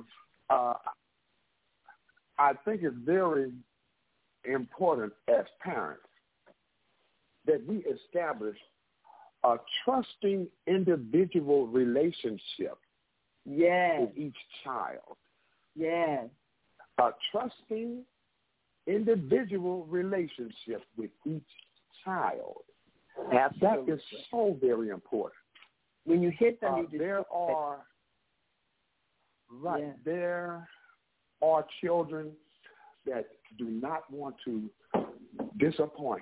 I think it's very important as parents that we establish a trusting individual relationship with each child. Yes. A trusting individual relationship with each child. Absolutely. That is so very important. When you hit them, you just there are children that do not want to disappoint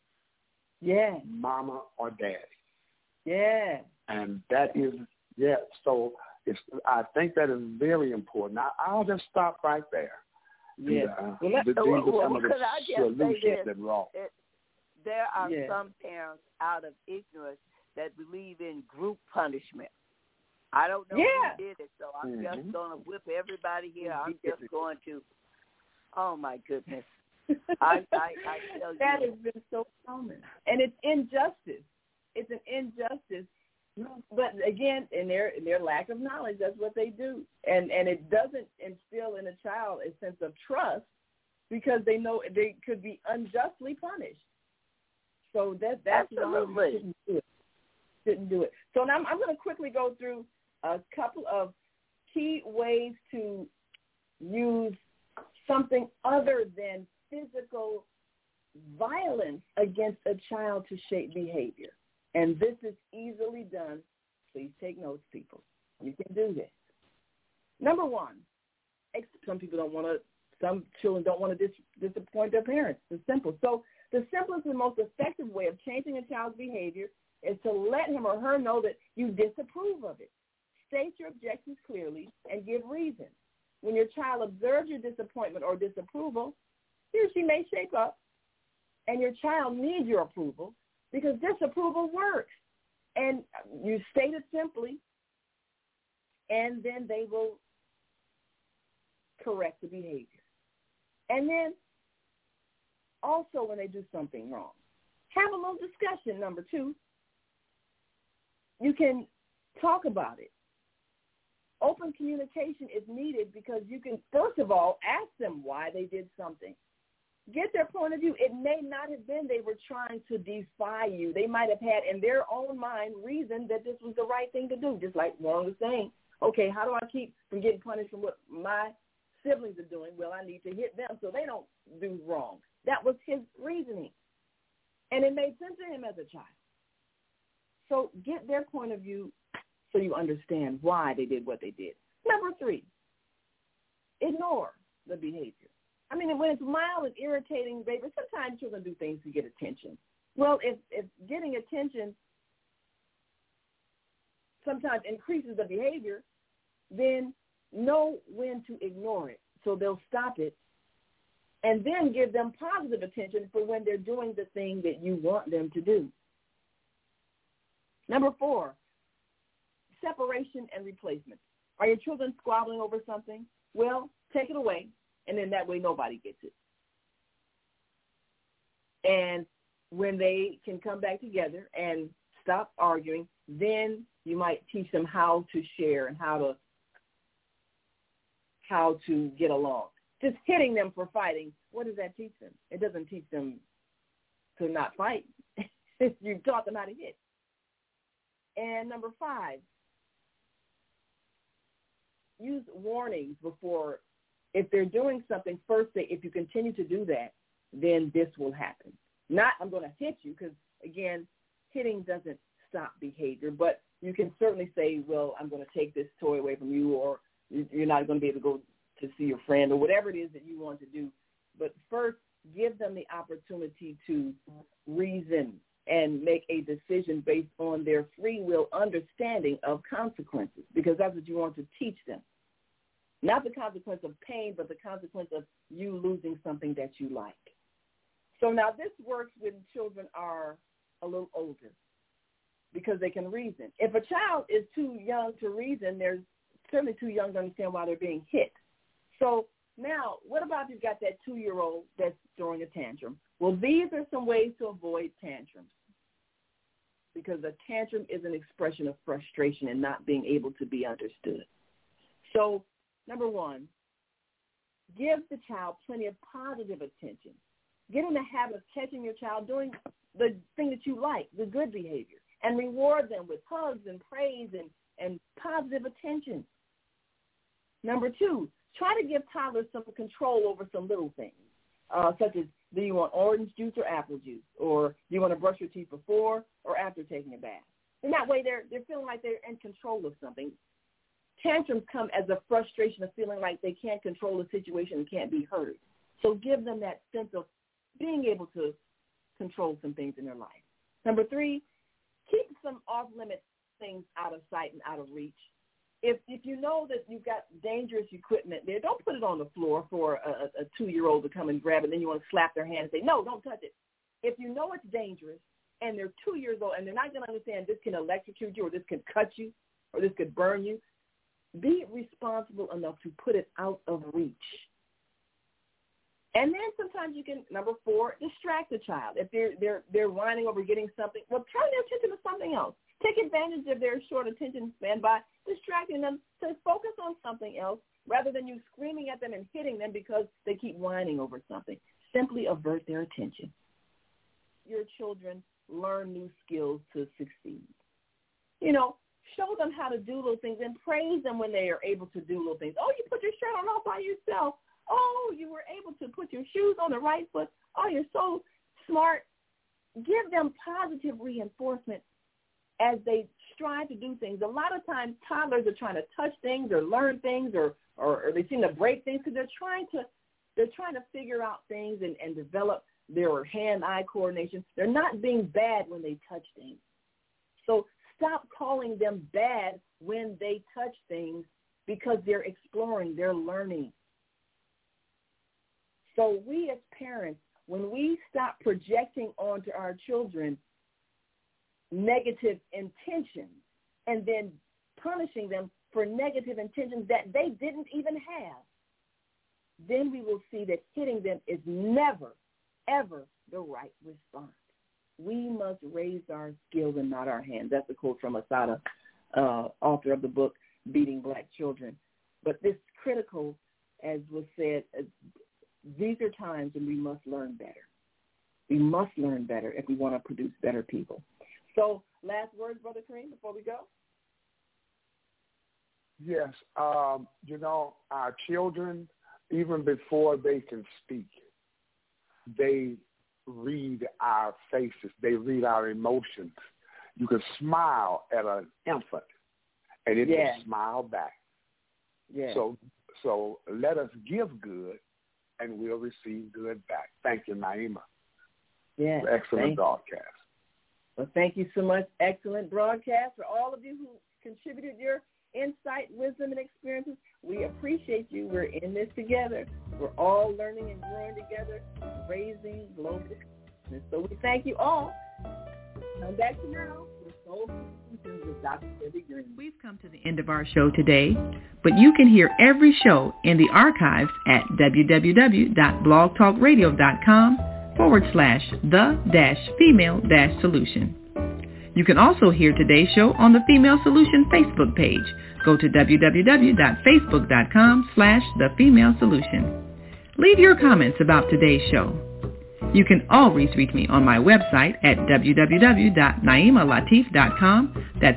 mama or daddy. Yeah. And that is, so I think that is very important. I'll just stop right there. Yeah. Could I just say this? There are Yeah. some parents out of ignorance that believe in group punishment. I don't know who did it, so I'm just going to whip everybody here. I'm just going to, oh, my goodness. I tell you. That has been so common. And it's injustice. It's an injustice. But, again, in their lack of knowledge, that's what they do. And it doesn't instill in a child a sense of trust because they know they could be unjustly punished. So that's why we shouldn't do it. So now I'm going to quickly go through a couple of key ways to use something other than physical violence against a child to shape behavior. And this is easily done. Please take notes, people. You can do this. Number one, some children don't want to disappoint their parents. It's simple. So the simplest and most effective way of changing a child's behavior is to let him or her know that you disapprove of it. State your objections clearly and give reasons. When your child observes your disappointment or disapproval, he or she may shape up, and your child needs your approval because disapproval works. And you state it simply, and then they will correct the behavior. And then also when they do something wrong, have a little discussion. Number two, you can talk about it. Open communication is needed because you can, first of all, ask them why they did something. Get their point of view. It may not have been they were trying to defy you. They might have had in their own mind reason that this was the right thing to do, just like Warren was saying, okay, how do I keep from getting punished from what my siblings are doing? Well, I need to hit them so they don't do wrong. That was his reasoning. And it made sense to him as a child. So get their point of view so you understand why they did what they did. Number three, ignore the behavior. I mean, when it's mild and irritating, baby, sometimes children do things to get attention. Well, if getting attention sometimes increases the behavior, then know when to ignore it so they'll stop it, and then give them positive attention for when they're doing the thing that you want them to do. Number four, separation and replacement. Are your children squabbling over something? Well, take it away, and then that way nobody gets it. And when they can come back together and stop arguing, then you might teach them how to share and how to get along. Just hitting them for fighting, what does that teach them? It doesn't teach them to not fight. You've taught them how to hit. And number five, use warnings before. If they're doing something, first say, if you continue to do that, then this will happen. Not, I'm going to hit you, because, again, hitting doesn't stop behavior, but you can certainly say, well, I'm going to take this toy away from you, or you're not going to be able to go to see your friend, or whatever it is that you want to do. But first, give them the opportunity to reason and make a decision based on their free will understanding of consequences, because that's what you want to teach them. Not the consequence of pain, but the consequence of you losing something that you like. So now this works when children are a little older because they can reason. If a child is too young to reason, they're certainly too young to understand why they're being hit. So now, what about if you've got that 2-year-old that's throwing a tantrum? Well, these are some ways to avoid tantrums, because a tantrum is an expression of frustration and not being able to be understood. So, number one, give the child plenty of positive attention. Get in the habit of catching your child doing the thing that you like, the good behavior, and reward them with hugs and praise and positive attention. Number two, try to give toddlers some control over some little things. such as, do you want orange juice or apple juice? Or do you want to brush your teeth before or after taking a bath? And that way they're feeling like they're in control of something. Tantrums come as a frustration of feeling like they can't control the situation and can't be heard. So give them that sense of being able to control some things in their life. Number 3, keep some off-limit things out of sight and out of reach. If you know that you've got dangerous equipment there, don't put it on the floor for a 2-year-old to come and grab it, and then you want to slap their hand and say, no, don't touch it. If you know it's dangerous and they're 2 years old and they're not going to understand this can electrocute you or this can cut you or this could burn you, be responsible enough to put it out of reach. And then sometimes you can, number 4, distract the child. If they're whining over getting something, well, turn their attention to something else. Take advantage of their short attention span by distracting them to focus on something else rather than you screaming at them and hitting them because they keep whining over something. Simply avert their attention. Your children learn new skills to succeed. You know, show them how to do little things and praise them when they are able to do little things. Oh, you put your shirt on all by yourself. Oh, you were able to put your shoes on the right foot. Oh, you're so smart. Give them positive reinforcement as they strive to do things. A lot of times toddlers are trying to touch things or learn things or they seem to break things because they're trying to figure out things and develop their hand-eye coordination. They're not being bad when they touch things. So stop calling them bad when they touch things because they're exploring, they're learning. So we as parents, when we stop projecting onto our children negative intentions and then punishing them for negative intentions that they didn't even have, then we will see that hitting them is never, ever the right response. We must raise our skills and not our hands. That's a quote from Asada, author of the book, Beating Black Children. But this is critical, as was said, these are times when we must learn better. We must learn better if we want to produce better people. So last words, Brother Kareem, before we go? Yes. You know, our children, even before they can speak, they read our faces. They read our emotions. You can smile at an infant, and it will smile back. Yeah. So let us give good, and we'll receive good back. Thank you, Naima. Yeah. Excellent broadcast. Well, thank you so much. Excellent broadcast. For all of you who contributed your insight, wisdom, and experiences, we appreciate you. We're in this together. We're all learning and growing together, raising global consciousness. So we thank you all. Come back to now with Soul Solutions with Dr. Debbie Green. We've come to the end of our show today, but you can hear every show in the archives at www.blogtalkradio.com/the-female-solution. You can also hear today's show on the Female Solution Facebook page. Go to www.facebook.com/thefemalesolution. Leave your comments about today's show. You can always reach me on my website at www.naimalatif.com. That's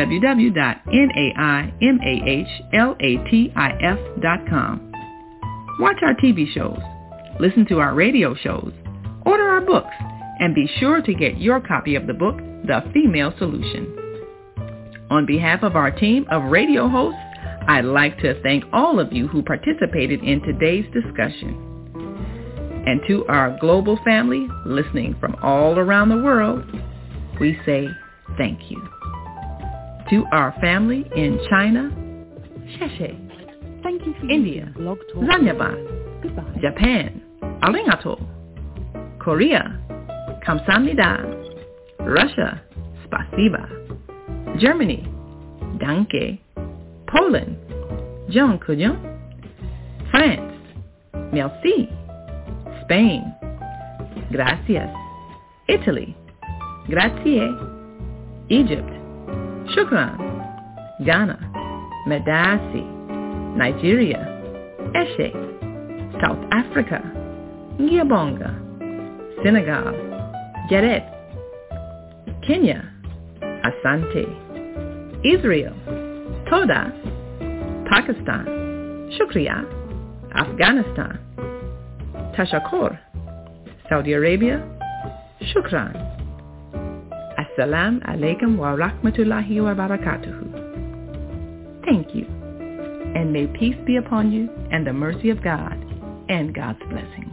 www.naimalatif.com. Watch our TV shows, listen to our radio shows, order our books, and be sure to get your copy of the book, The Female Solution. On behalf of our team of radio hosts, I'd like to thank all of you who participated in today's discussion. And to our global family listening from all around the world, we say thank you. To our family in China, Sheshe. Thank you for India, Zanyaba, Japan, Arigato, Korea, Kamsahamnida, Russia, Spasiba, Germany, Danke, Poland, Dziękuję, France, Merci, Spain, Gracias, Italy, Grazie, Egypt, Shukran, Ghana, Medasi, Nigeria, Eshe, South Africa, Ngiyabonga, Senegal, Geret, Kenya, Asante, Israel, Toda, Pakistan, Shukriya, Afghanistan, Tashakkur. Saudi Arabia, Shukran. Assalamu alaikum wa rahmatullahi wa barakatuhu. Thank you, and may peace be upon you and the mercy of God and God's blessings.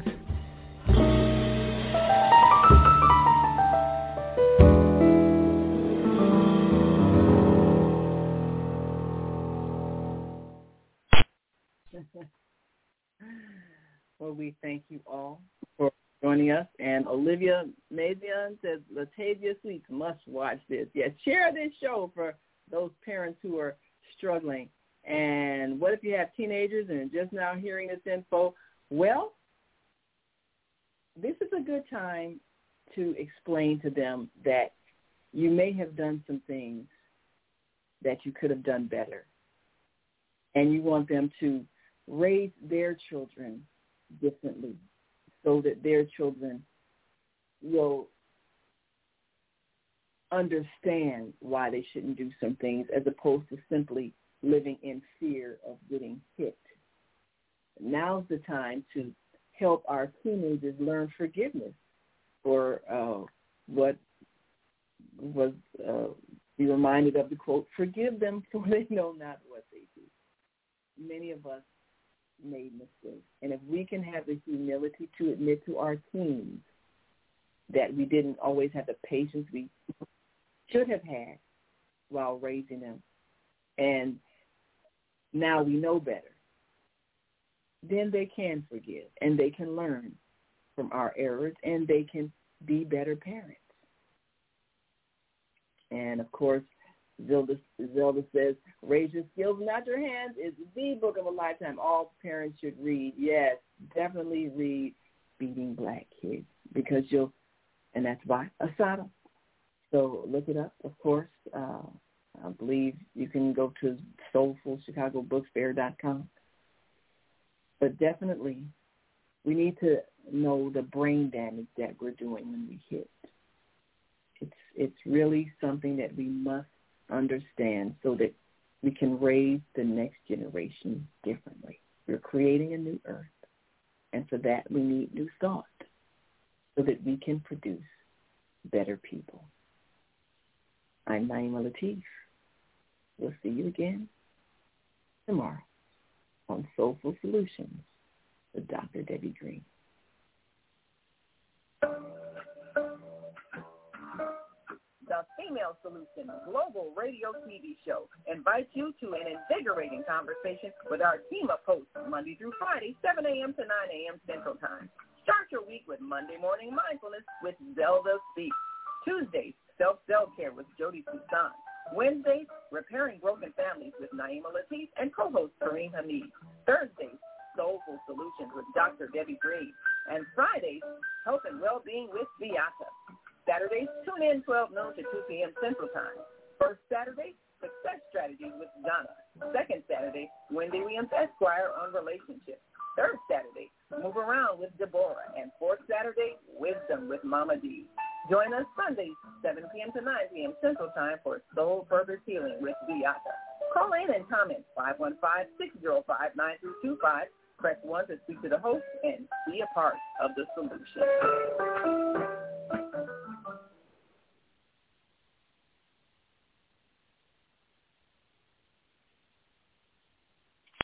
Well, we thank you all for joining us. And Olivia Mazion says, Latavia Sweets must watch this. Yes, share this show for those parents who are struggling. And what if you have teenagers and just now hearing this info? Well, this is a good time to explain to them that you may have done some things that you could have done better. And you want them to raise their children differently so that their children will understand why they shouldn't do some things as opposed to simply living in fear of getting hit. Now's the time to help our teenagers learn forgiveness for what was, be reminded of the quote, forgive them for they know not what they do. Many of us made mistakes. And if we can have the humility to admit to our teens that we didn't always have the patience we should have had while raising them, and now we know better, then they can forgive and they can learn from our errors and they can be better parents. And, of course, Zelda says, Raise Your Skills, Not Your Hands is the book of a lifetime all parents should read. Yes, definitely read Beating Black Kids because and that's by Asada. So look it up, of course. I believe you can go to soulfulchicagobookfair.com. But definitely, we need to know the brain damage that we're doing when we hit. It's really something that we must understand so that we can raise the next generation differently. We're creating a new earth, and for that we need new thought so that we can produce better people. I'm Naima Latif. We'll see you again tomorrow on Soulful Solutions with Dr. Debbie Green. The Female Solution Global Radio TV Show invites you to an invigorating conversation with our team of hosts Monday through Friday, 7 a.m. to 9 a.m. Central Time. Start your week with Monday Morning Mindfulness with Zelda Speaks. Tuesdays, Self-Care with Jody Susan. Wednesdays, Repairing Broken Families with Naima Latif and co-host Kareem Hamid. Thursdays, Soulful Solutions with Dr. Debbie Green. And Fridays, Health and Wellbeing with Beata. Saturdays, tune in 12 noon to 2 p.m. Central Time. First Saturday, Success Strategies with Donna. Second Saturday, Wendy Williams Esquire on relationships. Third Saturday, Move Around with Deborah. And fourth Saturday, Wisdom with Mama D. Join us Sundays, 7 p.m. to 9 p.m. Central Time for Soul Purpose Healing with Beata. Call in and comment 515-605-9325. Press 1 to speak to the host and be a part of the solution.